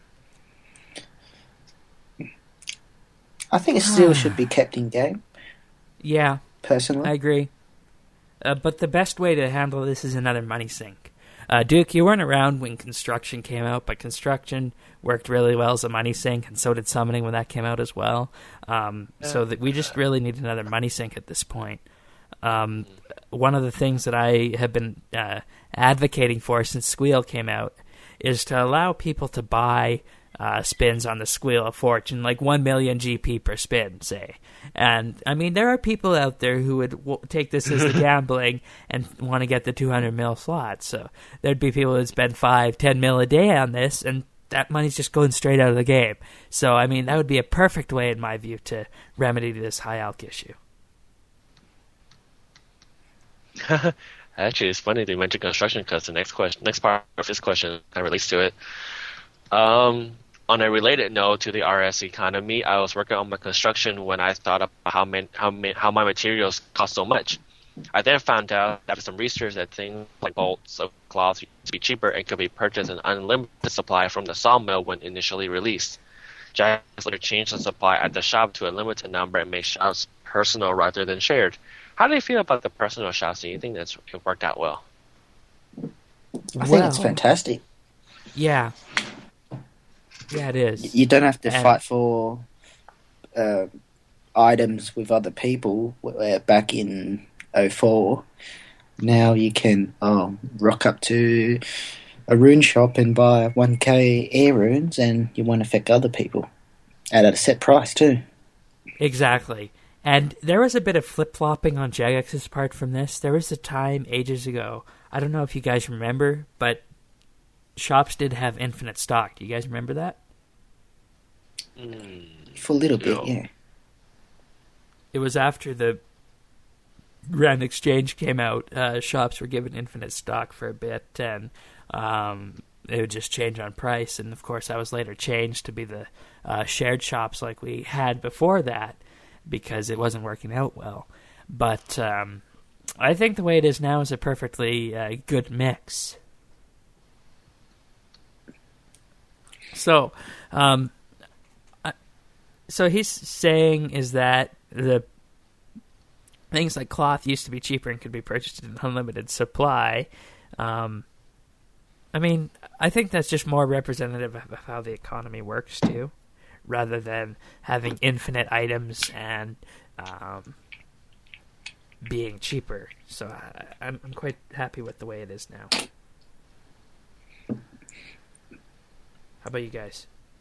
I think it still should be kept in game, Yeah, personally. I agree. But the best way to handle this is another money sink. Duke, you weren't around when Construction came out, but Construction worked really well as a money sink, and so did Summoning when that came out as well. So that we just really need another money sink at this point. One of the things that I have been advocating for since Squeal came out is to allow people to buy spins on the Squeal of Fortune, like 1 million GP per spin, say. And, I mean, there are people out there who would take this as the gambling and want to get the 200 mil slot. So there'd be people who would spend 5-10 mil a day on this, and that money's just going straight out of the game. So, I mean, that would be a perfect way, in my view, to remedy this high alk issue. Actually, it's funny that you mentioned Construction because the next part of this question kind of relates to it. On a related note to the RS economy, I was working on my construction when I thought about how my materials cost so much. I then found out after some research that things like bolts of cloth used to be cheaper and could be purchased in unlimited supply from the sawmill when initially released. Jagex later changed the supply at the shop to a limited number and made shops personal rather than shared. How do you feel about the personal shops? Do you think it worked out well? I think it's fantastic. Yeah. Yeah, it is. You don't have to fight for items with other people. Back in 04, now you can rock up to a rune shop and buy 1k air runes, and you won't affect other people. At a set price, too. Exactly. And there was a bit of flip-flopping on Jagex's part from this. There was a time ages ago, I don't know if you guys remember, but shops did have infinite stock. Do you guys remember that? For a little bit, yeah. It was after the Grand Exchange came out. Shops were given infinite stock for a bit, and it would just change on price. And, of course, that was later changed to be the shared shops like we had before that because it wasn't working out well. But I think the way it is now is a perfectly good mix. So, so he's saying is that the things like cloth used to be cheaper and could be purchased in unlimited supply. I mean, I think that's just more representative of how the economy works too, rather than having infinite items and being cheaper. So I'm quite happy with the way it is now. How about you guys?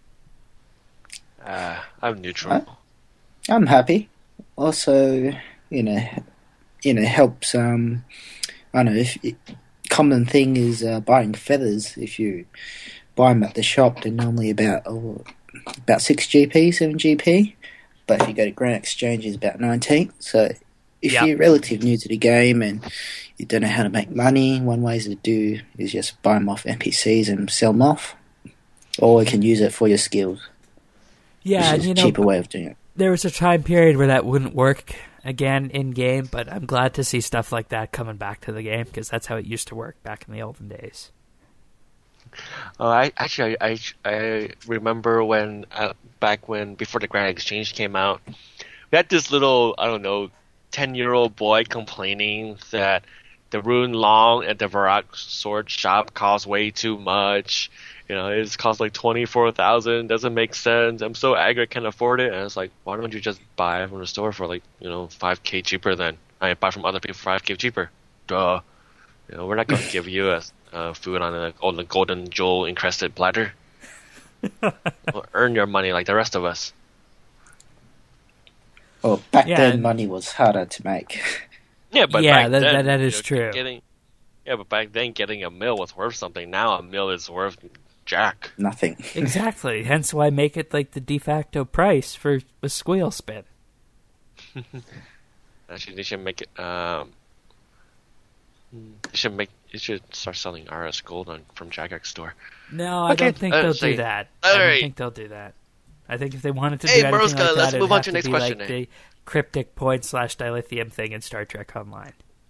I'm neutral. I'm happy. Also, helps. I don't know. Common thing is buying feathers. If you buy them at the shop, they're normally about 6 GP, 7 GP. But if you go to Grand Exchange, it's about 19. So if you're relatively new to the game and you don't know how to make money, one way to do is just buy them off NPCs and sell them off. Or you can use it for your skills. Yeah, which is a cheaper way of doing it. There was a time period where that wouldn't work again in game, but I'm glad to see stuff like that coming back to the game because that's how it used to work back in the olden days. Oh, I remember when back when before the Grand Exchange came out, we had this little 10 10-year-old boy complaining that the Rune Long at the Varrock sword shop costs way too much. It's cost like 24,000. Doesn't make sense. I'm so angry I can't afford it. And it's like, why don't you just buy it from the store for like 5K cheaper than I buy from other people for 5K cheaper? Duh. We're not gonna give you a food on a golden jewel encrusted platter. Earn your money like the rest of us. Well, back then money was harder to make. Yeah, but back then, that is true. But back then getting a mill was worth something. Now a mill is worth jack. Nothing. Exactly. Hence why make it like the de facto price for a squeal spin. Actually, they should make it. You should start selling RS Gold from Jagex store. No, I don't think they'll do that. I don't think they'll do that. I think if they wanted to do anything like that, let's move on to the next question. Like the cryptic point / dilithium thing in Star Trek Online.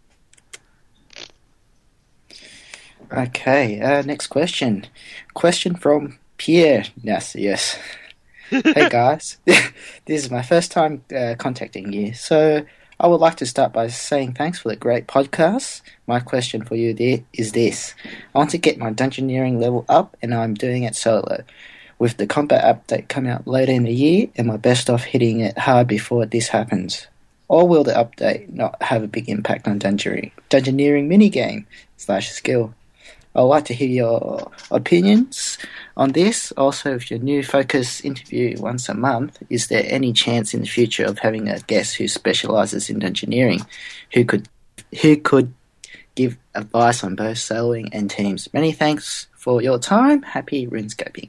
Okay, next question. Question from Pierre. Yes. Hey guys, this is my first time contacting you, so I would like to start by saying thanks for the great podcast. My question for you is this. I want to get my dungeoneering level up, and I'm doing it solo. With the combat update coming out later in the year, am I best off hitting it hard before this happens? Or will the update not have a big impact on dungeoneering minigame / skill? I'd like to hear your opinions on this. Also, with your new focus interview once a month, is there any chance in the future of having a guest who specialises in dungeoneering, who could give advice on both soloing and teams? Many thanks for your time. Happy RuneScaping.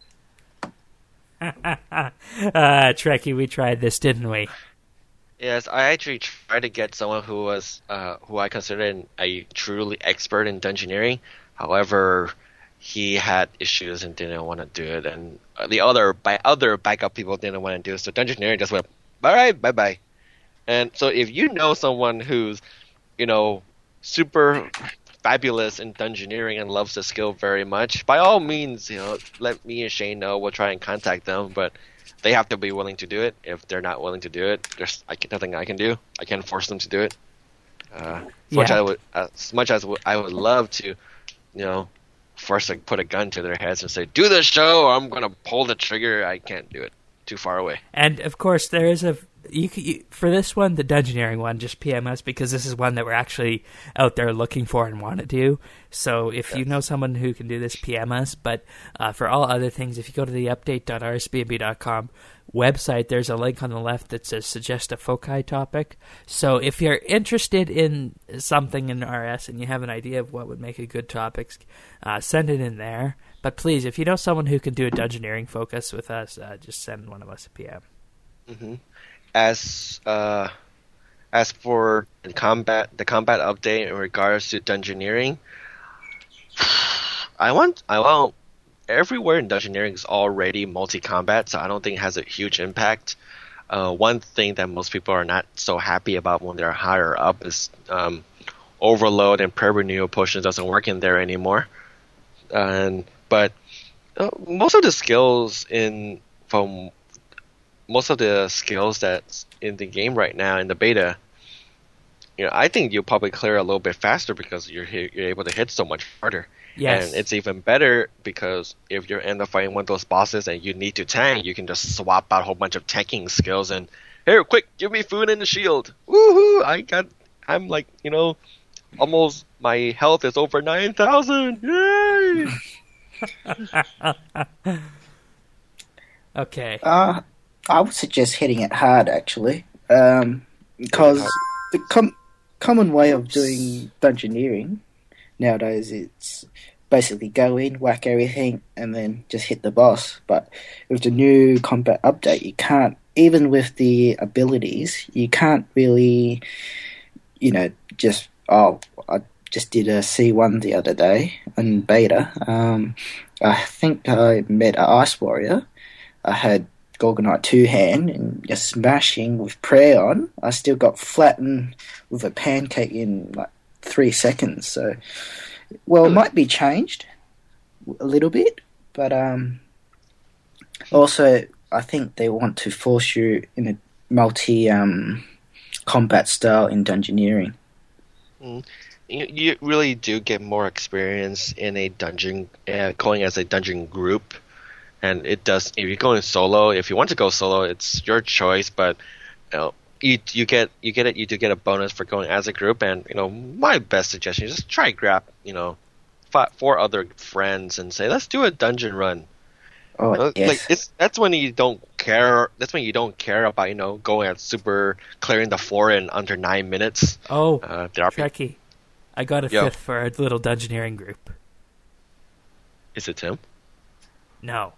Trekkie, we tried this, didn't we? Yes, I actually tried to get someone who was who I considered a truly expert in dungeoneering. However, he had issues and didn't want to do it, and the other backup people didn't want to do it. So dungeoneering just went, all right, bye bye. And so if you know someone who's, super fabulous in dungeoneering and loves the skill very much, by all means, let me and Shane know. We'll try and contact them, but they have to be willing to do it. If they're not willing to do it, there's nothing I can do. I can't force them to do it. As much as I would love to, force put a gun to their heads and say, do the show, or I'm going to pull the trigger. I can't do it. Too far away. And, of course, there is for this one, the dungeoneering one, just PM us, because this is one that we're actually out there looking for and want to do. So if you know someone who can do this, PM us. But for all other things, if you go to the update.rsbnb.com website, there's a link on the left that says suggest a foci topic. So if you're interested in something in RS and you have an idea of what would make a good topic, send it in there. But please, if you know someone who can do a dungeoneering focus with us, just send one of us a PM. Mm-hmm. As for the combat update in regards to dungeoneering, I want everywhere in dungeoneering is already multi-combat, so I don't think it has a huge impact. One thing that most people are not so happy about when they're higher up is overload and prayer renewal potions doesn't work in there anymore. But most of the skills that's in the game right now in the beta, I think you'll probably clear a little bit faster because you're able to hit so much harder. Yes. And it's even better because if you're end up fighting one of those bosses and you need to tank, you can just swap out a whole bunch of tanking skills and, here, quick, give me food and a shield. Woohoo! I'm like, almost, my health is over 9,000. Yay! Okay. I would suggest hitting it hard, actually, because the common way of doing dungeoneering nowadays it's basically go in, whack everything, and then just hit the boss. But with the new combat update, you can't, even with the abilities, you can't really, I just did a C1 the other day in beta. I think I met an Ice Warrior. I had Gorgonite two-hand and just smashing with prayer on. I still got flattened with a pancake in like 3 seconds. So, well, it might be changed a little bit, but also I think they want to force you in a multi-combat combat style in Dungeoneering. You really do get more experience in a dungeon, going as a dungeon group, and it does. If you're going solo, if you want to go solo, it's your choice. But you do get a bonus for going as a group. And my best suggestion is just try grab 4 other friends and say, let's do a dungeon run. Oh, yes. That's when you don't care. That's when you don't care about going at super clearing the 4 in under 9 minutes. Oh, Trekkie. I got a 5th for our little Dungeoneering group. Is it Tim? No.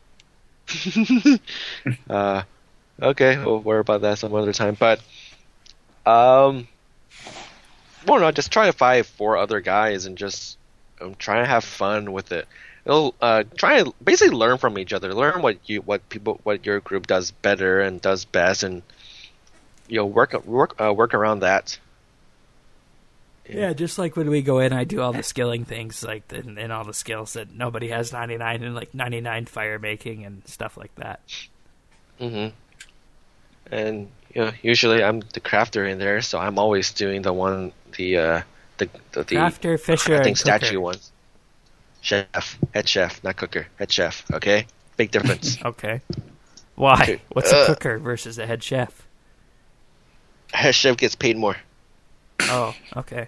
Okay, we'll worry about that some other time. But, well, no, just try to find 4 other guys and just try to have fun with it. Try and basically learn from each other. Learn what your group does better and does best, and work around that. Yeah, just like when we go in, I do all the skilling things, like and all the skills that nobody has 99 and like 99 fire making and stuff like that. Mm-hmm. And usually I'm the crafter in there, so I'm always doing the crafter, fisher, I think and statue cooker. ones. Chef, head chef, not cooker. Head chef. Okay, big difference. Okay. Why? Okay. What's a cooker versus a head chef? Head chef gets paid more. Oh, okay.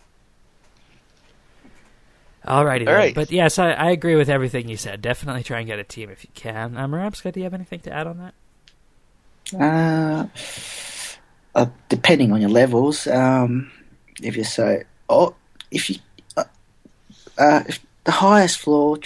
Alrighty, All right. But yes, I agree with everything you said. Definitely try and get a team if you can. Marabska, do you have anything to add on that? Depending on your levels, if the highest floor,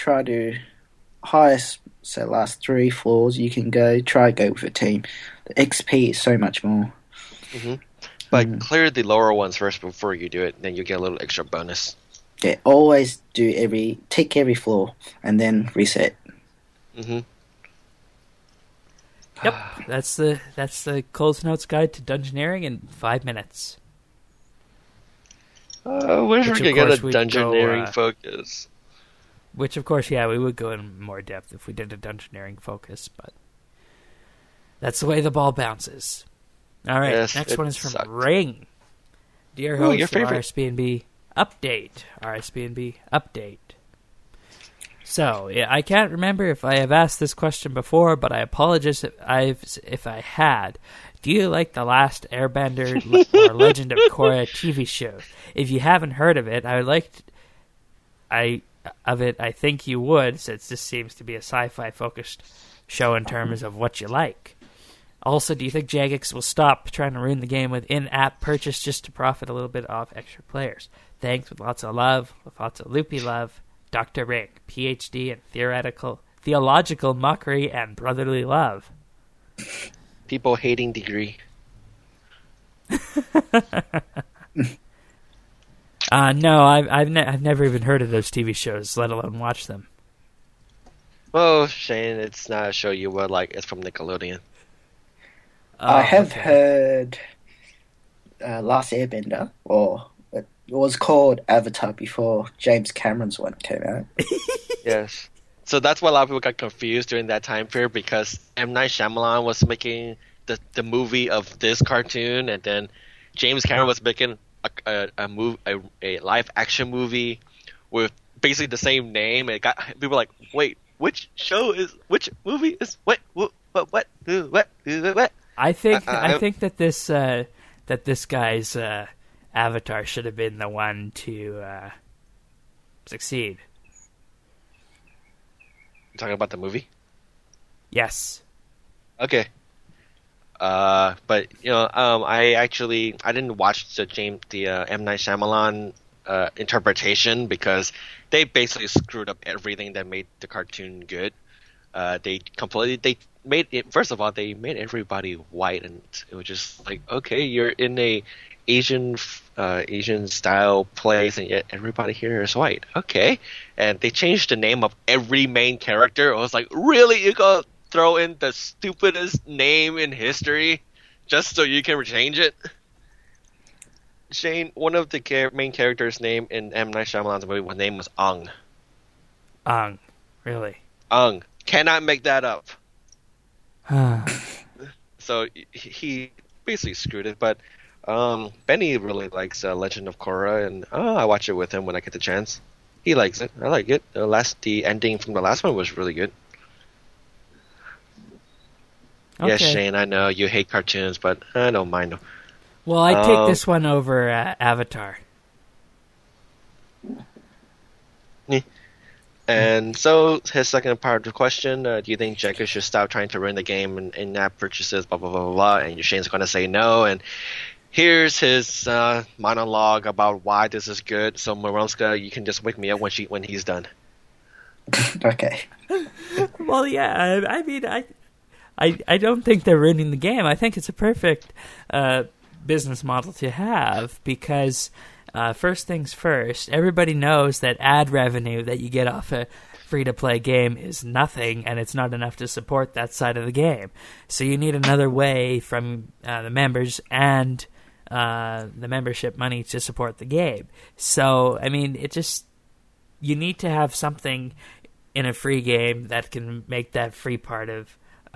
last 3 floors you can go with a team. The XP is so much more. Mm-hmm. But clear the lower ones first before you do it, then you get a little extra bonus. Yeah, always tick every floor and then reset. Mm-hmm. Yep, that's the Cole's Notes Guide to Dungeoneering in 5 minutes. I wish we could get a we'd Dungeoneering focus. Which, of course, yeah, we would go in more depth if we did a Dungeoneering focus, but that's the way the ball bounces. All right, Yes, next one is from sucked. Ring. Dear Ooh, your host, favorite. RSBNB update. So, yeah, I can't remember if I have asked this question before, but I apologize if I had. Do you like The Last Airbender or Legend of Korra TV show? If you haven't heard of it, I think you would, since this seems to be a sci-fi focused show in terms of what you like. Also, do you think Jagex will stop trying to ruin the game with in-app purchase just to profit a little bit off extra players? Thanks, with lots of love, with lots of loopy love, Dr. Ring, PhD in theological mockery and brotherly love. People hating degree. No, I've never even heard of those TV shows, let alone watch them. Well, Shane, it's not a show you would like. It's from Nickelodeon. I have heard Last Airbender, or it was called Avatar before James Cameron's one came out. Yes. So that's why a lot of people got confused during that time period, because M. Night Shyamalan was making the movie of this cartoon, and then James Cameron was making a live action movie with basically the same name, and it got people like, wait, which movie is what? I think that this guy's Avatar should have been the one to succeed. Talking about the movie? Yes. Okay. But I didn't watch the M. Night Shyamalan interpretation, because they basically screwed up everything that made the cartoon good. They made it. First of all, they made everybody white, and it was just like, okay, you're in a Asian style place, and yet everybody here is white. Okay, and they changed the name of every main character. I was like, really? You gonna throw in the stupidest name in history just so you can change it? Shane, one of the main characters' name in M. Night Shyamalan's movie, his name was Ang. Ang, really? Ang. Cannot make that up. So he basically screwed it. But Benny really likes Legend of Korra, and I watch it with him when I get the chance. He likes it. I like it. The ending from the last one was really good. Okay. Yes, Shane, I know you hate cartoons, but I don't mind them. Well, I take this one over Avatar. And so, his second part of the question, do you think Jacob should stop trying to ruin the game and in-app purchases, blah, blah, blah, blah, blah, and Shane's going to say no, and here's his monologue about why this is good, so Maronska, you can just wake me up when he's done. Okay. Well, yeah, I mean, I don't think they're ruining the game. I think it's a perfect business model to have because, first things first, everybody knows that ad revenue that you get off a free-to-play game is nothing, and it's not enough to support that side of the game. So you need another way from the members and the membership money to support the game. So, I mean, you need to have something in a free game that can make that free part of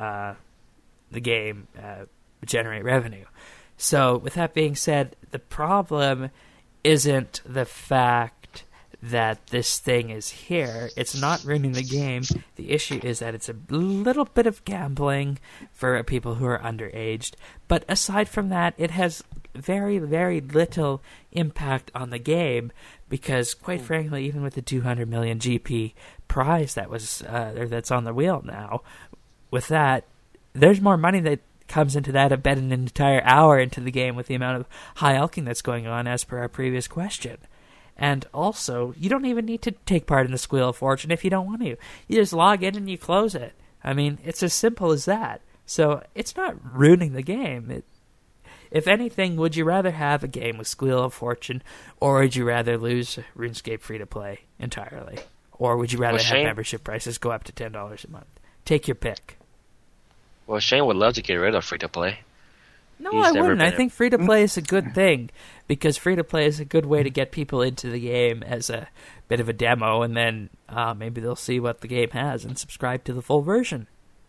the game generate revenue. So, with that being said, the problem isn't the fact that this thing is here. It's not ruining the game. The issue is that it's a little bit of gambling for people who are underaged. But aside from that, it has very, very little impact on the game because, quite frankly, even with the 200 million GP prize that's on the wheel now, with that, there's more money that comes into that. I've bet an entire hour into the game with the amount of high elking that's going on as per our previous question. And also, you don't even need to take part in the Squeal of Fortune if you don't want to. You just log in and you close it. I mean, it's as simple as that. So it's not ruining the game. If anything, would you rather have a game with Squeal of Fortune, or would you rather lose RuneScape free-to-play entirely? Or would you rather have membership prices go up to $10 a month? Take your pick. Well, Shane would love to get rid of free-to-play. No, I wouldn't. I think free-to-play is a good thing, because free-to-play is a good way to get people into the game as a bit of a demo, and then maybe they'll see what the game has and subscribe to the full version.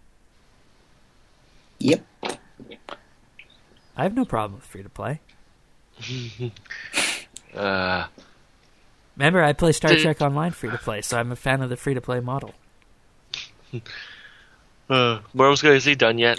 Yep. I have no problem with free-to-play. Remember, I play Star Trek Online free-to-play, so I'm a fan of the free-to-play model. Maronska, is he done yet?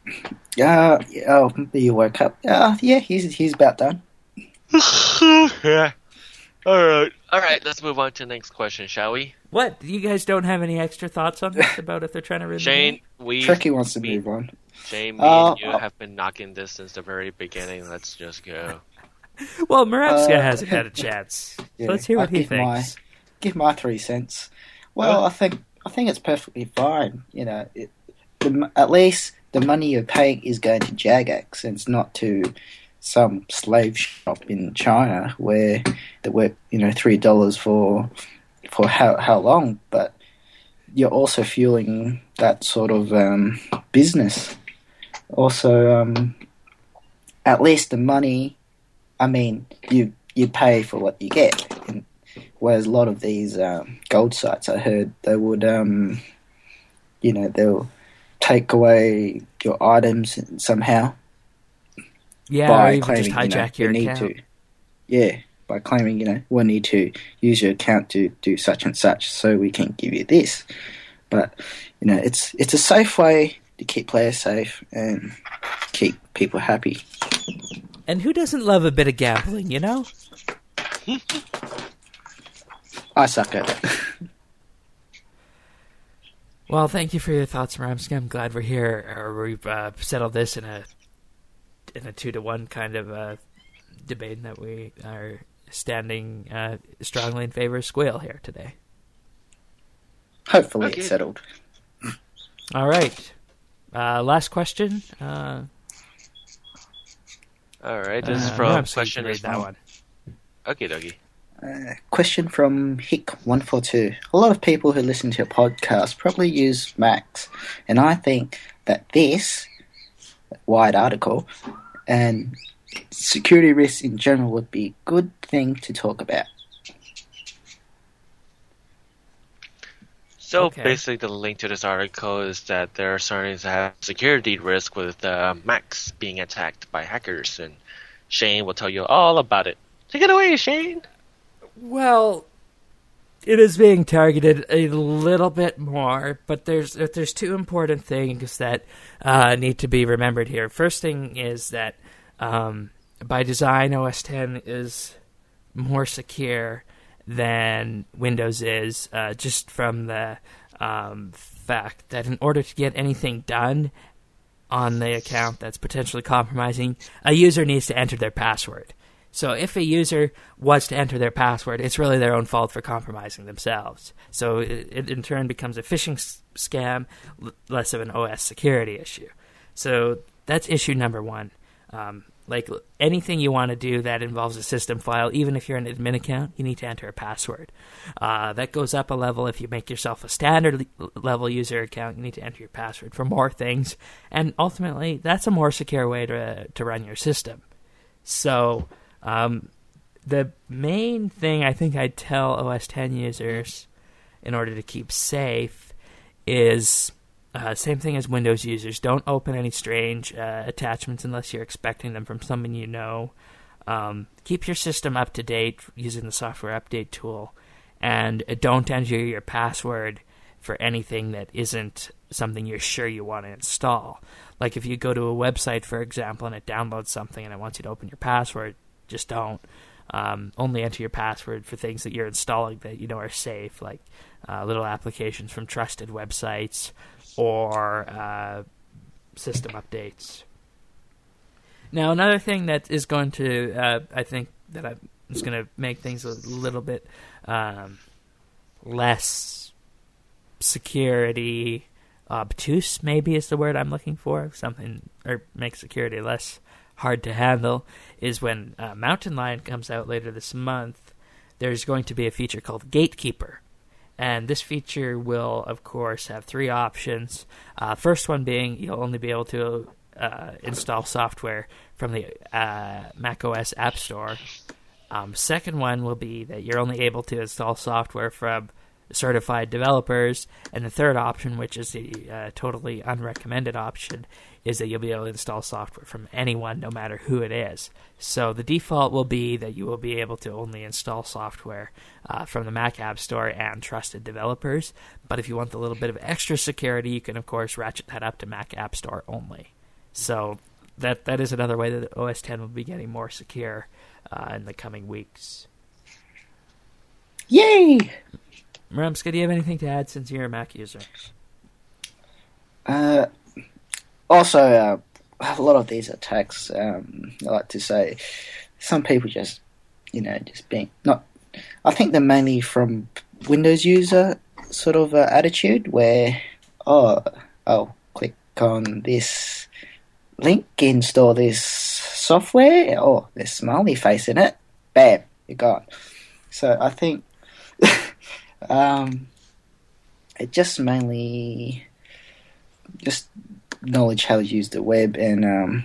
You woke up. Yeah, he's about done. Yeah. All right. Let's move on to the next question, shall we? What? You guys don't have any extra thoughts on this about if they're trying to ruin Shane, Tricky wants to move on. Shane, me and you have been knocking this since the very beginning. Let's just go. Well, Marovska hasn't had a chance. Yeah, so let's hear what he thinks. Give my 3 cents. Well, I think it's perfectly fine. You know, at least the money you're paying is going to Jagex, and it's not to some slave shop in China where they work, $3 for how long. But you're also fueling that sort of business. Also, at least the money. I mean, you pay for what you get. And whereas a lot of these gold sites, I heard they would, they'll take away your items somehow. Yeah, by or even claiming, just hijack your account. By claiming, we need to use your account to do such and such, so we can give you this. But it's a safe way to keep players safe and keep people happy. And who doesn't love a bit of gambling, I suck at it. Well, thank you for your thoughts, Maramsky. I'm glad we're here. We've settled this in a 2-to-1 kind of debate that we are standing strongly in favor of Squeal here today. Hopefully it's settled. All right. Last question. All right, this is from question read that one. Okay, dokie. Question from Hick142. A lot of people who listen to a podcast probably use Macs, and I think that this wide article and security risks in general would be a good thing to talk about. So basically the link to this article is that they're starting to have security risk with Macs being attacked by hackers, and Shane will tell you all about it. Take it away, Shane. Well, it is being targeted a little bit more, but there's two important things that need to be remembered here. First thing is that by design, OS X is more secure than Windows is, just from the fact that in order to get anything done on the account that's potentially compromising, a user needs to enter their password. So if a user was to enter their password, it's really their own fault for compromising themselves. So it in turn becomes a phishing scam, less of an OS security issue. So that's issue number one. Like anything you want to do that involves a system file, even if you're an admin account, you need to enter a password. That goes up a level if you make yourself a standard level user account. You need to enter your password for more things. And ultimately, that's a more secure way to run your system. So the main thing I think I'd tell OS X users in order to keep safe is same thing as Windows users. Don't open any strange attachments unless you're expecting them from someone you know. Keep your system up to date using the software update tool, and don't enter your password for anything that isn't something you're sure you want to install. Like if you go to a website, for example, and it downloads something and it wants you to open your password, just don't. Only enter your password for things that you're installing that you know are safe, like little applications from trusted websites or system updates. Now, another thing that is going to, I think, that is going to make things a little bit less security obtuse, maybe is the word I'm looking for, something, or make security less hard to handle, is when Mountain Lion comes out later this month, there's going to be a feature called Gatekeeper. And this feature will, of course, have three options. First one being you'll only be able to install software from the macOS App Store. Second one will be that you're only able to install software from certified developers. And the third option, which is the totally unrecommended option, is that you'll be able to install software from anyone, no matter who it is. So the default will be that you will be able to only install software from the Mac App Store and trusted developers. But if you want a little bit of extra security, you can, of course, ratchet that up to Mac App Store only. So that is another way that OS X will be getting more secure in the coming weeks. Yay! Rumska, do you have anything to add since you're a Mac user? Also, a lot of these attacks, I like to say, some people just being not. I think they're mainly from Windows user sort of attitude, where I'll click on this link, install this software. Oh, there's smiley face in it. Bam, you're gone. So I think it just mainly just knowledge how to use the web and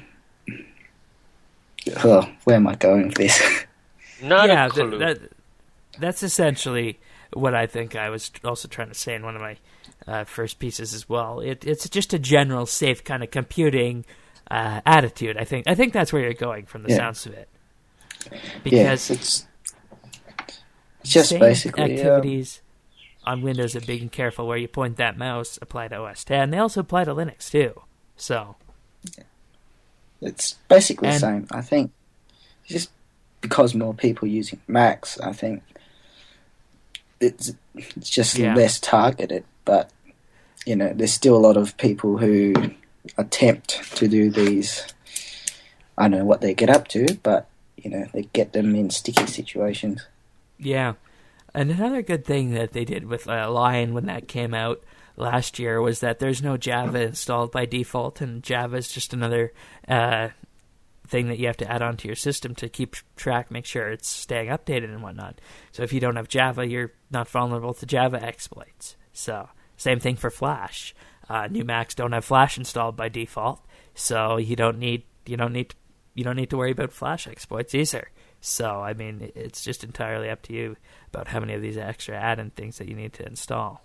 where am I going with this? Not a clue. That's essentially what I think I was also trying to say in one of my first pieces as well. It's just a general safe kind of computing attitude. I think that's where you're going from the sounds of it. Because it's just basically activities on Windows are being careful where you point that mouse apply to OS X. They also apply to Linux too. So it's basically the same. I think just because more people using Macs, I think it's just less targeted. But there's still a lot of people who attempt to do these. I don't know what they get up to, but they get them in sticky situations. Yeah. And another good thing that they did with Lion when that came out last year was that there's no Java installed by default, and Java is just another thing that you have to add onto your system to keep track, make sure it's staying updated and whatnot. So if you don't have Java, you're not vulnerable to Java exploits. So same thing for Flash. New Macs don't have Flash installed by default, so you don't need to worry about Flash exploits either. So, I mean, it's just entirely up to you about how many of these extra add-in things that you need to install.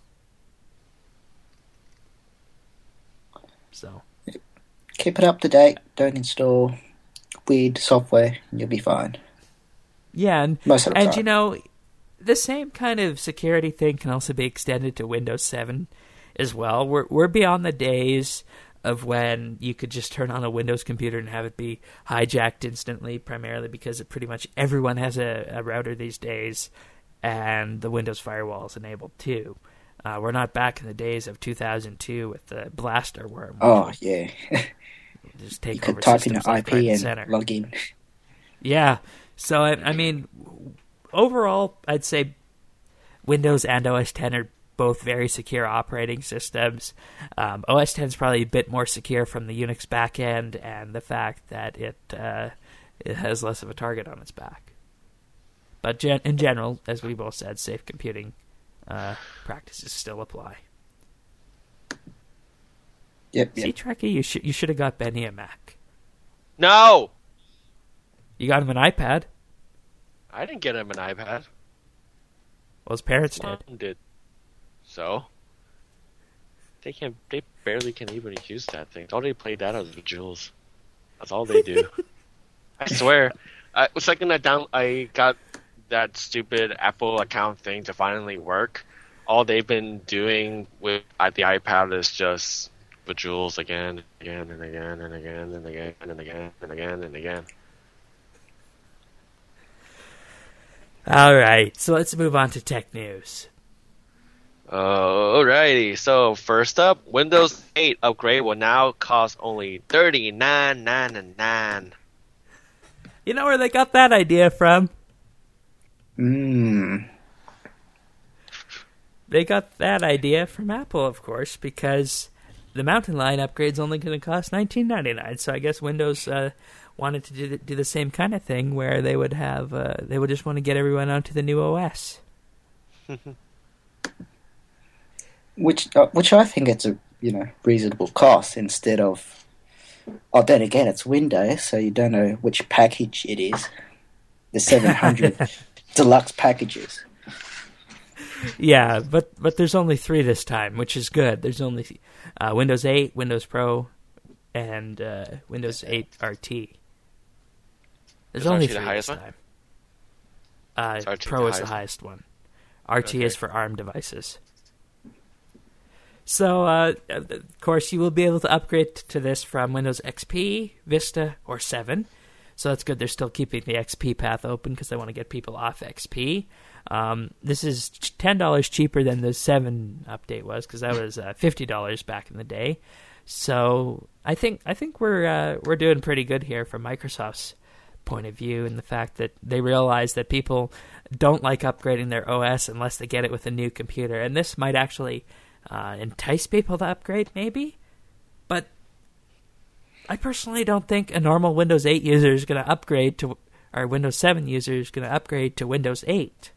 So, keep it up to date. Don't install weird software, and you'll be fine. Yeah, Most of the and time. you know, the same kind of security thing can also be extended to Windows 7 as well. We're beyond the days of when you could just turn on a Windows computer and have it be hijacked instantly, primarily because pretty much everyone has a router these days, and the Windows firewall is enabled too. We're not back in the days of 2002 with the blaster worm. Oh, yeah. Just take You could over type in systems an left, IP right, and and center. log in. Yeah. So, I mean, overall, I'd say Windows and OS X are both very secure operating systems. OS X is probably a bit more secure from the Unix backend and the fact that it has less of a target on its back. But in general, as we both said, safe computing practices still apply. Yep. See, Trekkie, you should have got Benny a Mac. No! You got him an iPad. I didn't get him an iPad. Well, his parents did. Mom did. So? They barely can even use that thing. All they play that is Jules. That's all they do. I swear. The second I got that stupid Apple account thing to finally work, all they've been doing with the iPad is just Jules again, again, and again, and again, and again, and again, and again, and again. All right, so let's move on to tech news. Alrighty, so first up, Windows 8 upgrade will now cost only $39.99. You know where they got that idea from? Mm. They got that idea from Apple, of course, because the Mountain Lion upgrade's only going to cost $19.99. So I guess Windows wanted to do the same kind of thing, where they would have they would just want to get everyone onto the new OS. Which I think it's a reasonable cost instead of. Oh, then again, it's Windows, so you don't know which package it is. The 700 deluxe packages. Yeah, but there's only 3 this time, which is good. There's only Windows 8, Windows Pro, and Windows 8 RT. There's only RT 3 the highest this one? time. Is RT Pro the is the highest highest one. RT Okay. is for ARM devices. So, of course, you will be able to upgrade to this from Windows XP, Vista, or 7. So that's good. They're still keeping the XP path open because they want to get people off XP. This is $10 cheaper than the 7 update was, because that was $50 back in the day. So I think we're doing pretty good here from Microsoft's point of view, in the fact that they realize that people don't like upgrading their OS unless they get it with a new computer, and this might actually entice people to upgrade, maybe. But I personally don't think a normal Windows 8 user is going to upgrade to, or Windows 7 user is going to upgrade to Windows 8.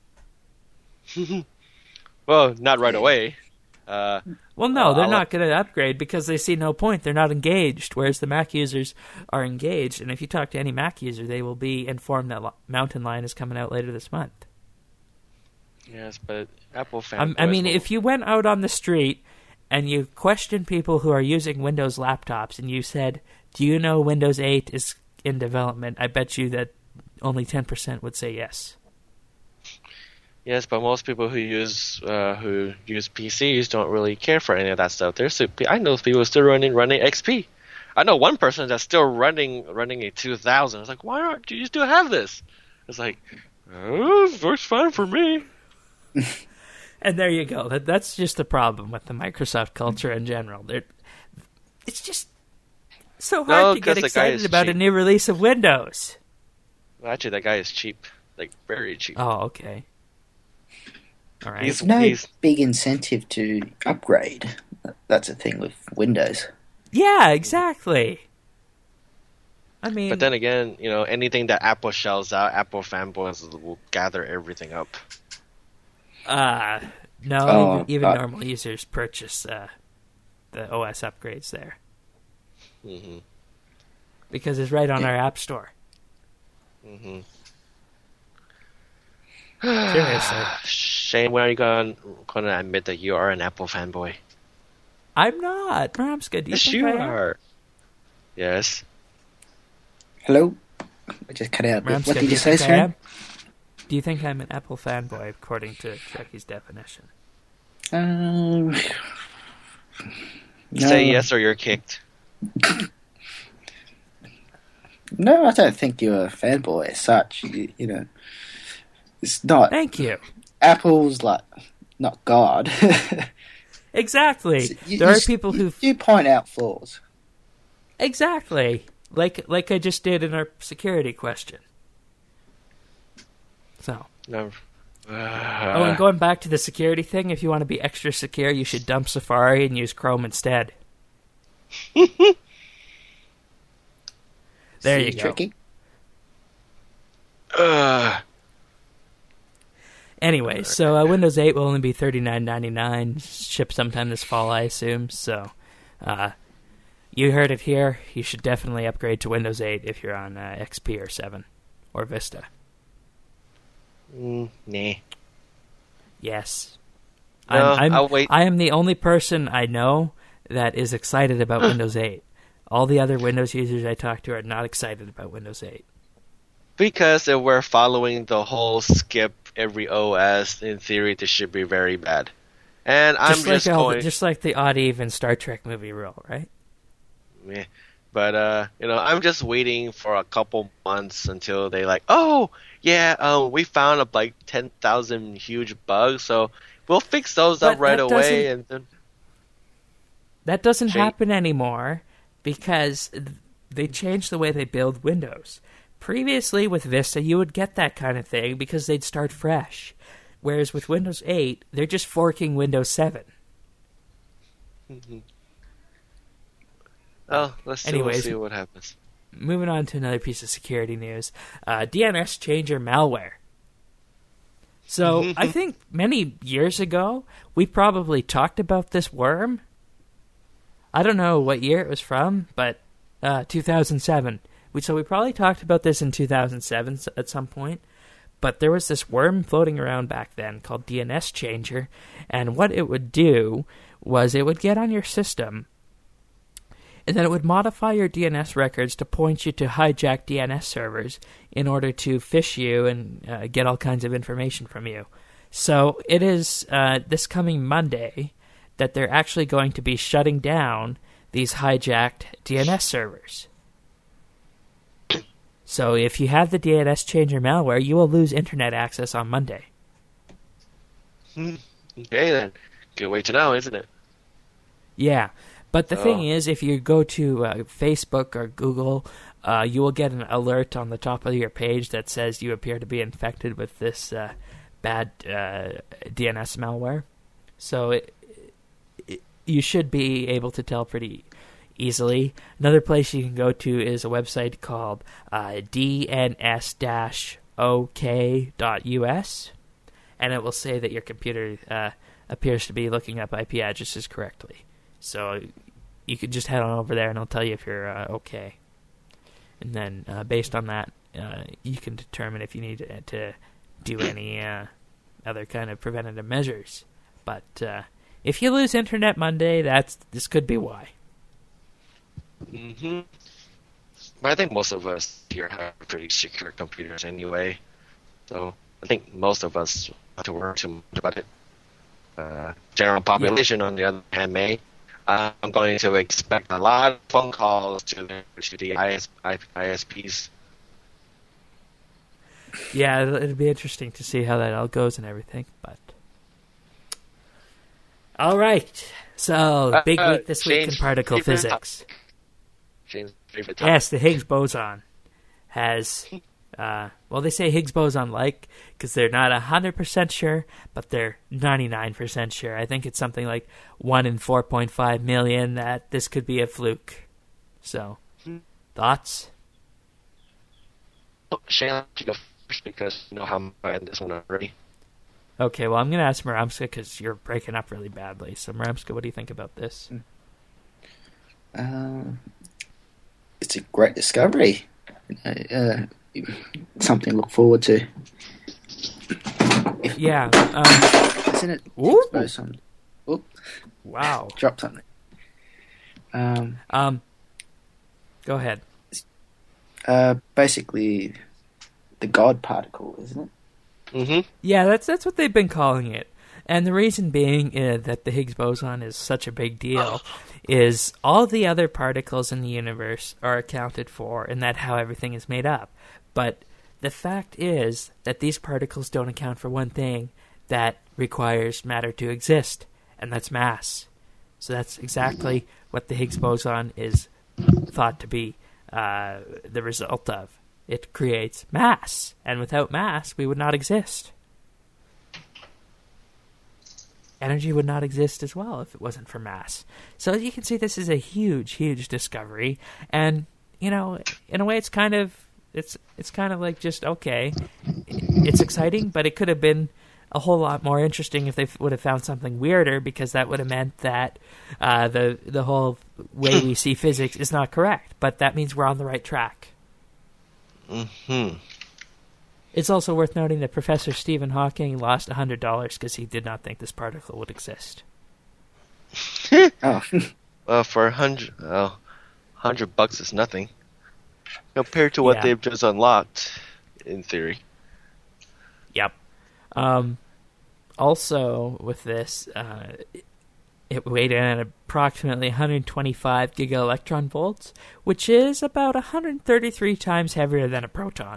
Well, not right away. Well, no, they're not going to upgrade because they see no point. They're not engaged, whereas the Mac users are engaged. And if you talk to any Mac user, they will be informed that Mountain Lion is coming out later this month. Yes, but Apple fans. I mean, if you went out on the street and you questioned people who are using Windows laptops and you said, do you know Windows 8 is in development, I bet you that only 10% would say yes. Yes, but most people who use PCs don't really care for any of that stuff. I know people still running XP. I know one person that's still running a 2000. It's like, why do you still have this? It's like, oh, it works fine for me. And there you go. That's just the problem with the Microsoft culture in general. It's just so hard to get excited about a new release of Windows. Well, actually, that guy is cheap, like very cheap. Oh, okay. All right. There's no big incentive to upgrade. That's a thing with Windows. Yeah, exactly. I mean, but then again, anything that Apple shells out, Apple fanboys will gather everything up. No, even normal users purchase the OS upgrades there. Mm-hmm. Because it's right on our App Store. Mm-hmm. Seriously. Shane, when are you going to admit that you are an Apple fanboy? I'm not. Ramska, do you Yes, think you I am? are. Yes. Hello? I just cut out. Ramska, What did you say, think I sir? am? Do you think I'm an Apple fanboy, according to Trekky's definition? No. Say yes or you're kicked. No, I don't think you're a fanboy as such. You know, it's not. Thank you. Apple's like not God. Exactly. So There are people who you point out flaws. exactly like I just did in our security question. So. No. Oh, and going back to the security thing, if you want to be extra secure, you should dump Safari and use Chrome instead. There you go. Tricky. Anyway, so Windows 8 will only be $39.99, shipped sometime this fall, I assume. So, you heard it here. You should definitely upgrade to Windows 8 if you're on XP or 7 or Vista. Nah. Yes. No, I'll wait. I am the only person I know that is excited about Windows 8. All the other Windows users I talk to are not excited about Windows 8. Because if we're following the whole skip every OS, in theory, this should be very bad. And I'm just like the odd even Star Trek movie rule, right? Yeah. But, I'm just waiting for a couple months until they we found like 10,000 huge bugs, so we'll fix those up right away. And then that doesn't happen anymore because they changed the way they build Windows. Previously, with Vista, you would get that kind of thing because they'd start fresh. Whereas with Windows 8, they're just forking Windows 7. Mm-hmm. Oh, let's see what happens. Moving on to another piece of security news. DNS changer malware. So, I think many years ago, we probably talked about this worm. I don't know what year it was from, but 2007. So we probably talked about this in 2007 at some point, but there was this worm floating around back then called DNS Changer, and what it would do was it would get on your system, and then it would modify your DNS records to point you to hijacked DNS servers in order to phish you and get all kinds of information from you. So it is this coming Monday that they're actually going to be shutting down these hijacked DNS servers. So if you have the DNS changer malware, you will lose internet access on Monday. Okay, then. Good way to know, isn't it? Yeah. But the thing is, if you go to Facebook or Google, you will get an alert on the top of your page that says you appear to be infected with this bad DNS malware. So you should be able to tell pretty easily. Another place you can go to is a website called dns-ok.us, and it will say that your computer appears to be looking up IP addresses correctly. So you could just head on over there and it'll tell you if you're okay. And then based on that, you can determine if you need to do any other kind of preventative measures. But if you lose internet Monday, this could be why. Mm-hmm. But I think most of us here have pretty secure computers anyway. So I think most of us don't have to worry too much about it. General population, on the other hand, may. I'm going to expect a lot of phone calls to the ISPs. Yeah, it'll be interesting to see how that all goes and everything. But all right, so big week this week in particle physics. Shane's favorite topic. Yes, the Higgs boson has. They say Higgs boson-like because they're not 100% sure, but they're 99% sure. I think it's something like 1 in 4.5 million that this could be a fluke. So, thoughts? Shane, I'll let you go first because you know how I'm buying this one already. Okay, well, I'm going to ask Maramska because you're breaking up really badly. So, Maramska, what do you think about this? It's a great discovery. Something to look forward to. Yeah. Isn't it? Ooh. Oop. Wow. Drop something. Go ahead. Basically, the God particle, isn't it? Mm-hmm. Yeah, that's what they've been calling it. And the reason being that the Higgs boson is such a big deal is all the other particles in the universe are accounted for, and that's how everything is made up. But the fact is that these particles don't account for one thing that requires matter to exist, and that's mass. So that's exactly what the Higgs boson is thought to be the result of. It creates mass, and without mass, we would not exist. Energy would not exist as well if it wasn't for mass. So you can see this is a huge, huge discovery, and in a way, it's kind of like just okay. It's exciting, but it could have been a whole lot more interesting if they would have found something weirder, because that would have meant that the whole way we see physics is not correct. But that means we're on the right track. Mm-hmm. It's also worth noting that Professor Stephen Hawking lost $100 because he did not think this particle would exist. Oh. Well, for $100 is nothing compared to what they've just unlocked, in theory. Yep. Also, with this, it weighed in at approximately 125 gigaelectron volts, which is about 133 times heavier than a proton.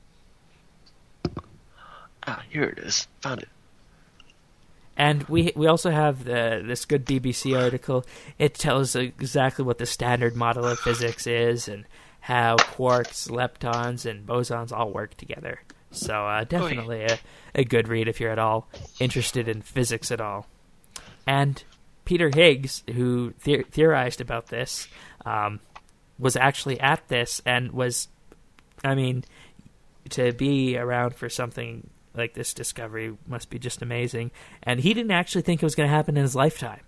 Ah, here it is. Found it. And we also have this good BBC article. It tells exactly what the standard model of physics is and how quarks, leptons, and bosons all work together. So definitely a good read if you're at all interested in physics at all. And Peter Higgs, who theorized about this, was actually at this and was, to be around for something like this discovery must be just amazing. And he didn't actually think it was going to happen in his lifetime.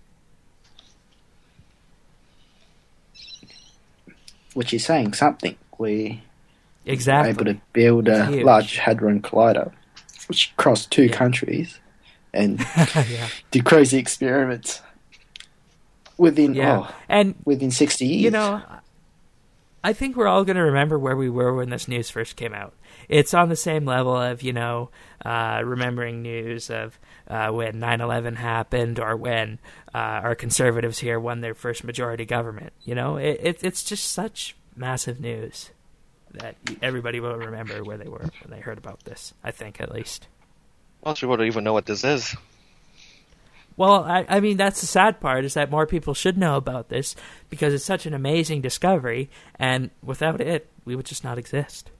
Which is saying something. We Exactly. were able to build a Large Hadron Collider, which crossed two countries, and did crazy experiments within within 60 years. I think we're all going to remember where we were when this news first came out. It's on the same level of, remembering news of when 9/11 happened or when our conservatives here won their first majority government. It's just such massive news that everybody will remember where they were when they heard about this, I think, at least. Most people don't even know what this is. Well, I mean, that's the sad part, is that more people should know about this because it's such an amazing discovery, and without it, we would just not exist.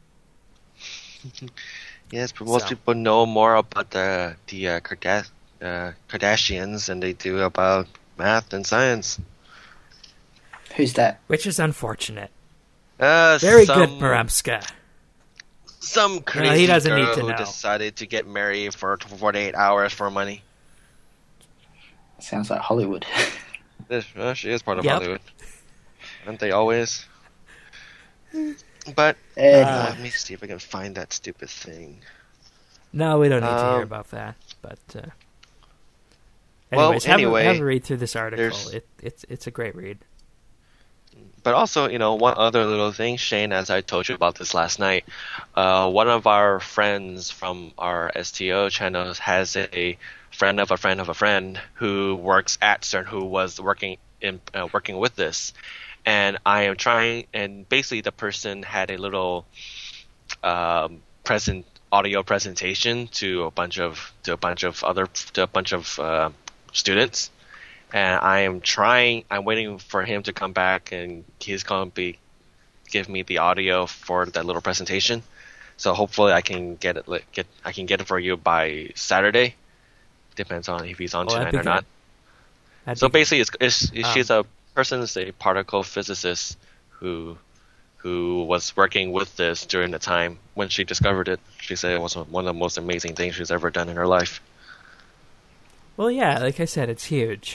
Yes, but most people know more about the Kardashians than they do about math and science. Who's that? Which is unfortunate. Very good, Paramska. Some crazy girl who decided to get married for 48 hours for money. Sounds like Hollywood. She is part of Hollywood. Aren't they always? But let me see if I can find that stupid thing. No, we don't need to hear about that. But anyways, have a read through this article. It's a great read. But also, one other little thing, Shane, as I told you about this last night, one of our friends from our STO channels has a friend of a friend of a friend who works at CERN, who was working with this. And I am trying, and basically the person had a little audio presentation to a bunch of students. And I'm waiting for him to come back, and he's going to give me the audio for that little presentation. So hopefully I can get it for you by Saturday. Depends on if he's on tonight or not. So basically, she's a particle physicist who was working with this during the time when she discovered it. She said it was one of the most amazing things she's ever done in her life. Well, yeah, like I said, it's huge.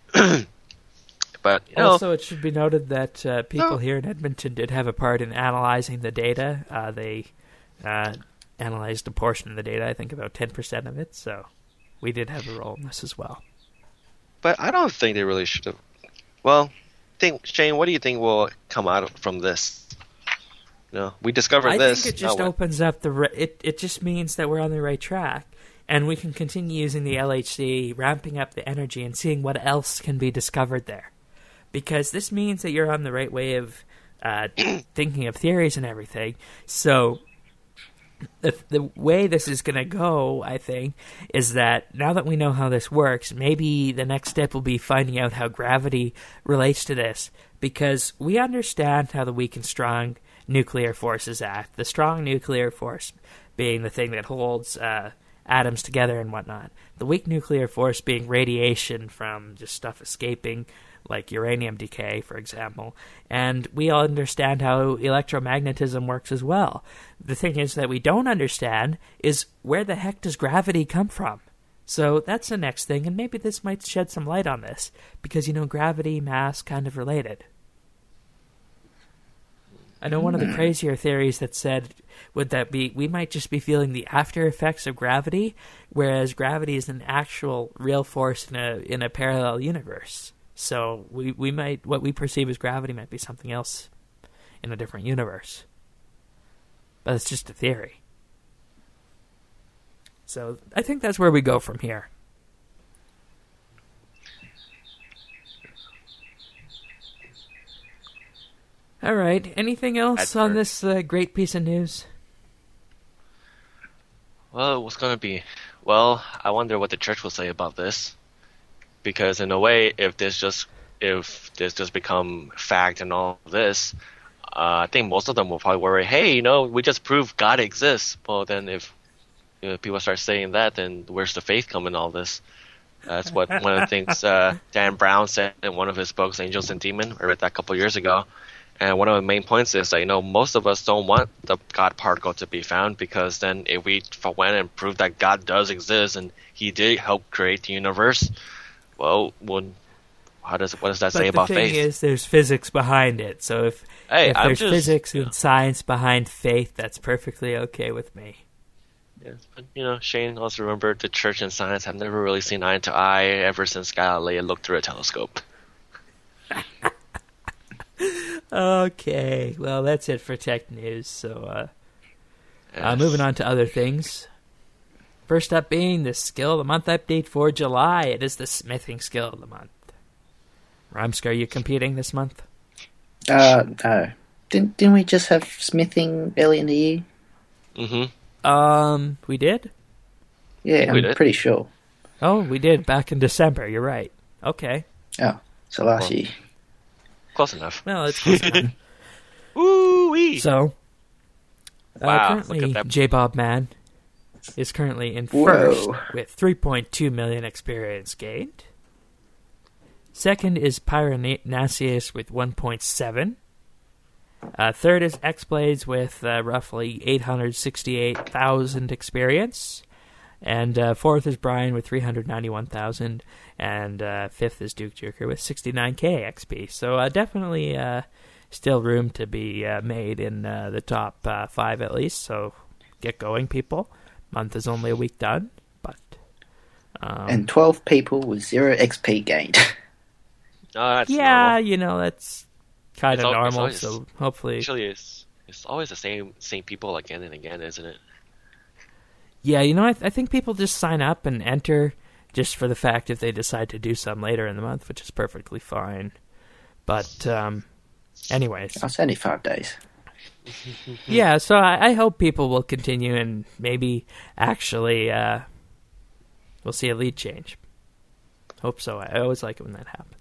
But also, it should be noted that people here in Edmonton did have a part in analyzing the data. They analyzed a portion of the data, I think about 10% of it, so we did have a role in this as well. But I don't think they really should have. Well, Shane, what do you think will come out from this? we discovered I this. think it just opens up it just means that we're on the right track, and we can continue using the LHC, ramping up the energy, and seeing what else can be discovered there. Because this means that you're on the right way of thinking of theories and everything. So the way this is going to go, I think, is that now that we know how this works, maybe the next step will be finding out how gravity relates to this. Because we understand how the weak and strong nuclear forces act. The strong nuclear force being the thing that holds atoms together and whatnot. The weak nuclear force being radiation from just stuff escaping, like uranium decay, for example. And we all understand how electromagnetism works as well. The thing is that we don't understand is where the heck does gravity come from? So that's the next thing, and maybe this might shed some light on this, because, gravity, mass, kind of related. I know one of the crazier theories that said, would that be, we might just be feeling the after effects of gravity, whereas gravity is an actual real force in a parallel universe. So we might, what we perceive as gravity might be something else in a different universe. But it's just a theory. So I think that's where we go from here. All right. Anything else on this great piece of news? Well, what's going to be? Well, I wonder what the church will say about this. Because in a way, if this just become fact and all this, I think most of them will probably worry, hey, we just proved God exists. Well, then if people start saying that, then where's the faith come in all this? That's what one of the things Dan Brown said in one of his books, Angels and Demons. I read that a couple of years ago. And one of the main points is that, most of us don't want the God particle to be found, because then if we went and proved that God does exist and he did help create the universe, well, what does that say about faith? The thing is, there's physics behind it. So if there's physics and science behind faith, that's perfectly okay with me. Yes, but Shane also remembered the church and science have never really seen eye to eye ever since Galileo looked through a telescope. Okay, well, that's it for tech news. So, moving on to other things. First up being the Skill of the Month update for July. It is the Smithing Skill of the Month. Rumsk, are you competing this month? No. Didn't we just have smithing early in the year? Mm-hmm. We did? Yeah, I'm pretty sure. Oh, we did, back in December. You're right. Okay. Oh, so last year. Close enough. Well, it's close enough. Woo-wee! So, wow, currently, J-Bob Man is currently in first with 3.2 million experience gained. Second is Pyronaceus with 1.7. Third is X-Blades with roughly 868,000 experience. And fourth is Brian with 391,000. And fifth is Duke Joker with 69k XP. So definitely still room to be made in the top 5 at least. So get going, people. Month is only a week done. But and 12 people with 0 XP gained. That's yeah, normal. That's kind of normal. Always, so hopefully, actually, it's always the same people again and again, isn't it? Yeah, I think people just sign up and enter just for the fact if they decide to do some later in the month, which is perfectly fine. But anyways, it's only 5 days. Yeah, so I hope people will continue and maybe actually we'll see a lead change. Hope so. I always like it when that happens.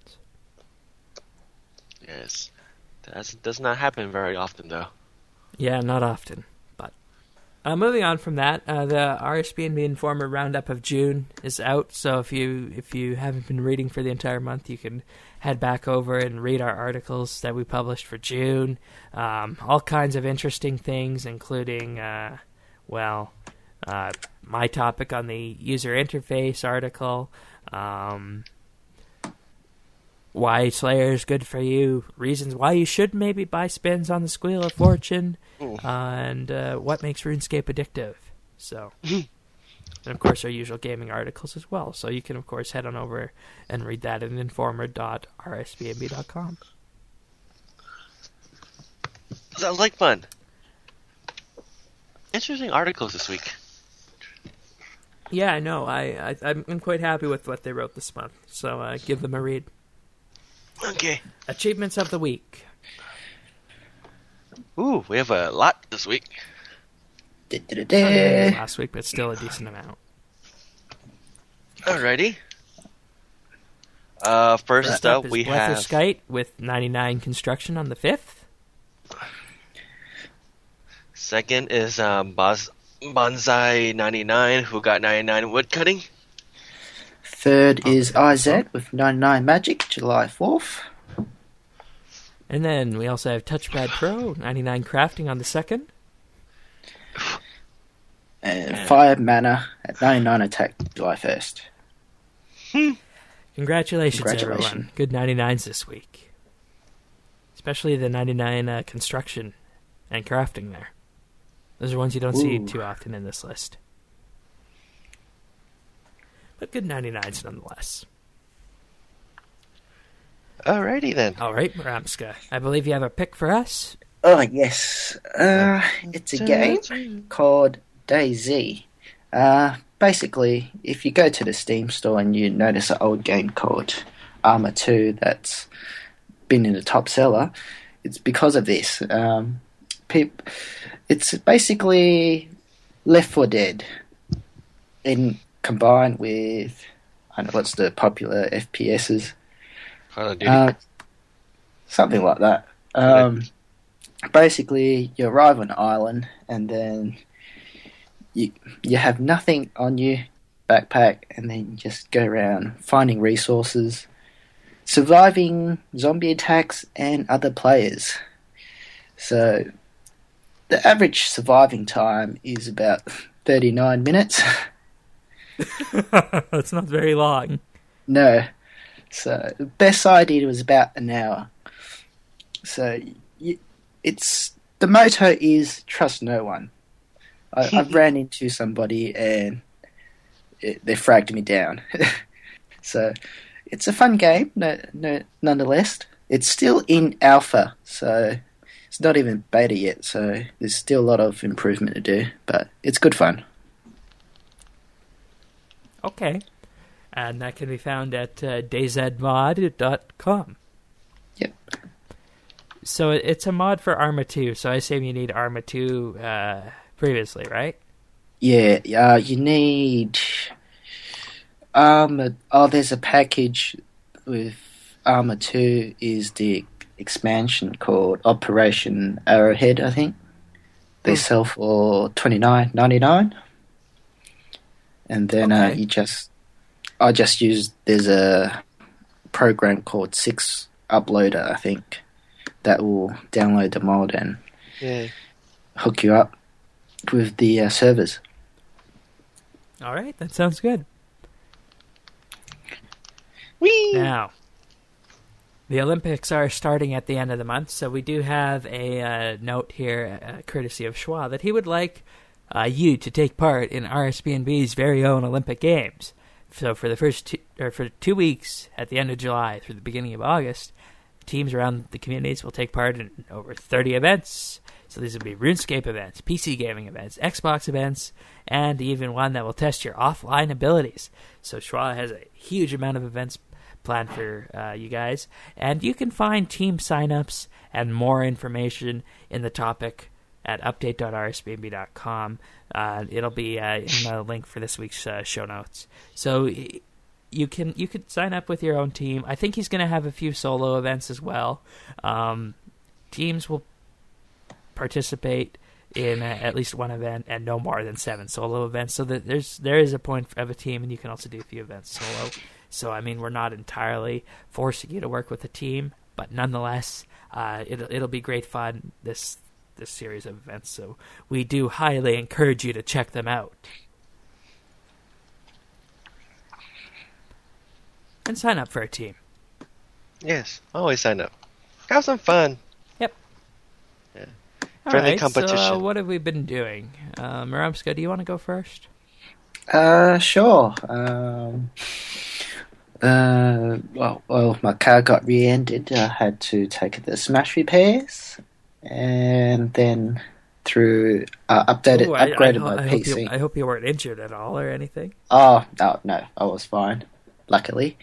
Yes. That does not happen very often, though. Yeah, not often. But moving on from that, the RSB&B Informer Roundup of June is out. So if you haven't been reading for the entire month, you can head back over and read our articles that we published for June. All kinds of interesting things, including, my topic on the user interface article, why Slayer is good for you, reasons why you should maybe buy spins on the Squeal of Fortune, and what makes RuneScape addictive. So, and of course our usual gaming articles as well. So you can of course head on over and read that at informer.rsbnb.com. Sounds like fun. Interesting articles this week. Yeah, I know. I'm quite happy with what they wrote this month. So give them a read. Okay. Achievements of the week. Ooh, we have a lot this week. Last week, but still a decent amount. Alrighty. First up, we have Skite with 99 construction on the 5th. Second is Bonsai 99, who got 99 wood cutting. Third is IZ with 99 magic, July 4th. And then we also have Touchpad Pro, 99 crafting on the 2nd. And 5 mana at 99 attack, July 1st. Congratulations, everyone. Good 99s this week. Especially the 99 construction and crafting there. Those are ones you don't see too often in this list. But good 99s nonetheless. Alrighty then. Alright, Maramska. I believe you have a pick for us. Oh, yes. It's a game called DayZ. Basically, if you go to the Steam store and you notice an old game called Arma 2 that's been in the top seller, it's because of this. It's basically Left 4 Dead combined with, I don't know, what's the popular FPSs? Call of Duty. Something like that. Basically, you arrive on an island and then you have nothing on you, backpack, and then you just go around finding resources, surviving zombie attacks and other players. So the average surviving time is about 39 minutes. That's not very long. No. So the best I did was about an hour. So it's the motto is trust no one. I've ran into somebody and they fragged me down. So it's a fun game, nonetheless. It's still in alpha, so it's not even beta yet, so there's still a lot of improvement to do, but it's good fun. Okay. And that can be found at dayzmod.com. Yep. So it's a mod for Arma 2, so I assume you need Arma 2 previously, right? Yeah, you need Arma. Oh, there's a package with Arma 2 is the expansion called Operation Arrowhead, I think. They sell for $29.99. And then I just used, there's a program called 6 Uploader, I think, that will download the mod and hook you up with the servers. All right, that sounds good. Whee! Now, the Olympics are starting at the end of the month, so we do have a note here, courtesy of Schwa, that he would like you to take part in RSBNB's very own Olympic Games. So for the for 2 weeks at the end of July through the beginning of August, teams around the communities will take part in over 30 events. So these will be RuneScape events, PC gaming events, Xbox events, and even one that will test your offline abilities. So Schwa has a huge amount of events planned for you guys, and you can find team signups and more information in the topic at update.rsbnb.com. It'll be in the link for this week's show notes. So you could sign up with your own team. I think he's going to have a few solo events as well. Teams will participate in at least one event and no more than 7 solo events. So that there is a point of a team, and you can also do a few events solo. So I mean, we're not entirely forcing you to work with a team, but nonetheless, it'll be great fun this series of events. So we do highly encourage you to check them out. And sign up for a team. Yes, always sign up. Have some fun. Yep. Yeah. Friendly competition. So what have we been doing? Maramska, do you want to go first? Sure. Well, my car got re-ended. I had to take it to Smash repairs, and then through upgraded my PC. I hope you weren't injured at all or anything. Oh, no, I was fine, luckily.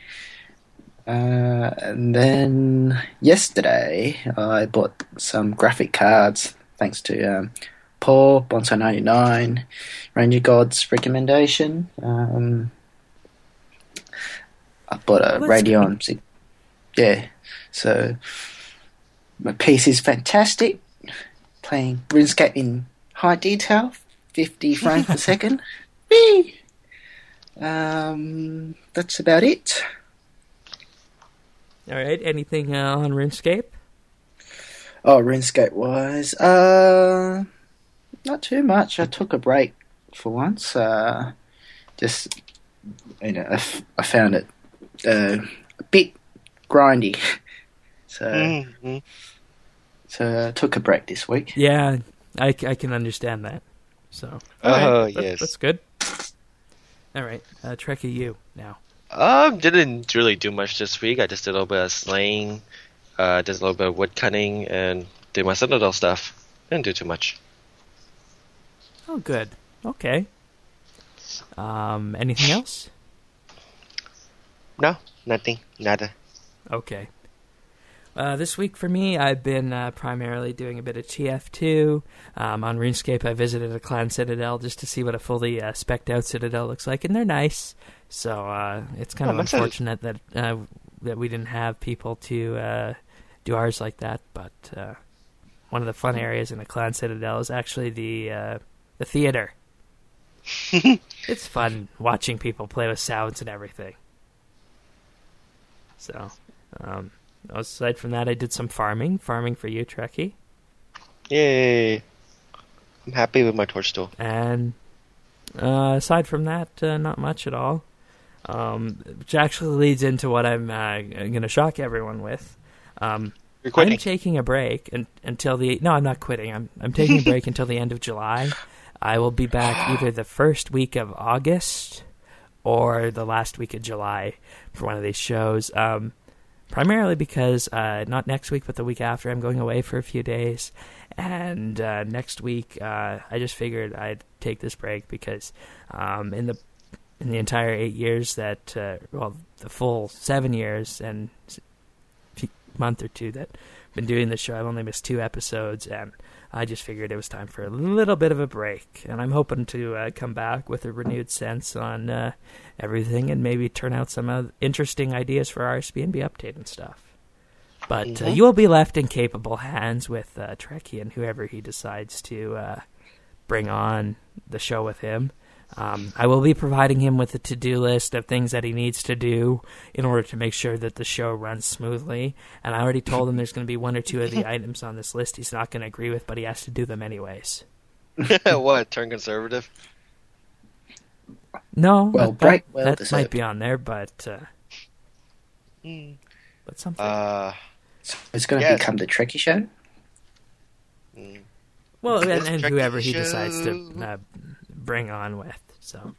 And then yesterday, I bought some graphic cards, thanks to Paul, Bonso99, Ranger God's recommendation. I bought a Radeon. Yeah, so my PC is fantastic. Playing RuneScape in high detail, 50 frames per second. Whee! That's about it. All right. Anything on RuneScape? Oh, RuneScape wise, not too much. I took a break for once. Just I found it a bit grindy, so I took a break this week. Yeah, I can understand that. So, yes, that's good. All right, Trekkie, you now. Didn't really do much this week. I just did a little bit of slaying, did a little bit of wood cutting, and did my Citadel stuff. Didn't do too much. Oh, good. Okay. Anything else? No, nothing. Nada. Okay. This week for me, I've been primarily doing a bit of TF2. On RuneScape, I visited a clan Citadel just to see what a fully spec'd out Citadel looks like, and they're nice. So it's kind of unfortunate that we didn't have people to do ours like that. But one of the fun areas in a clan Citadel is actually the theater. It's fun watching people play with sounds and everything. So, aside from that, I did some farming for you, Trekkie. Yay! I'm happy with my torch tool. And aside from that, not much at all. Which actually leads into what I'm going to shock everyone with. You're quitting. I'm taking a break until the... No, I'm not quitting. I'm taking a break until the end of July. I will be back either the first week of August or the last week of July for one of these shows. Primarily because not next week, but the week after, I'm going away for a few days. And next week, I just figured I'd take this break because in the entire 8 years that, the full 7 years and a month or two that I've been doing this show, I've only missed 2 episodes, and I just figured it was time for a little bit of a break. And I'm hoping to come back with a renewed sense on everything and maybe turn out some interesting ideas for RSBNB update and stuff. But you will be left in capable hands with Trekkie and whoever he decides to bring on the show with him. I will be providing him with a to-do list of things that he needs to do in order to make sure that the show runs smoothly. And I already told him there's going to be 1 or 2 of the items on this list he's not going to agree with, but he has to do them anyways. What, turn conservative? No, that might be on there, but something. So it's going to become the Trekkie show? Well, and whoever he decides to bring on with. So,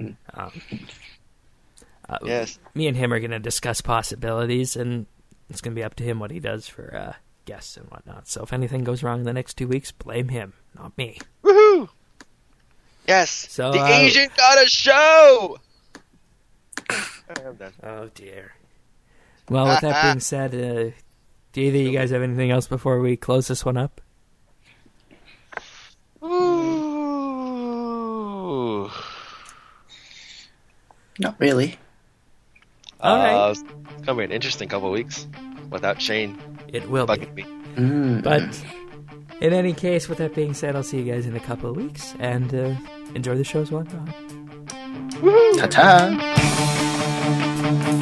yes. Me and him are going to discuss possibilities, and it's going to be up to him what he does for guests and whatnot. So if anything goes wrong in the next 2 weeks, blame him, not me. Woohoo! Yes. So the Asian got a show. I'm done. Oh dear. Well, with that being said, do either of you guys have anything else before we close this one up? Ooh. Not really. All right. It's going to be an interesting couple of weeks without Shane. It will be. Bugging me. But in any case, with that being said, I'll see you guys in a couple of weeks, and enjoy the shows while I'm gone. Ta-ta!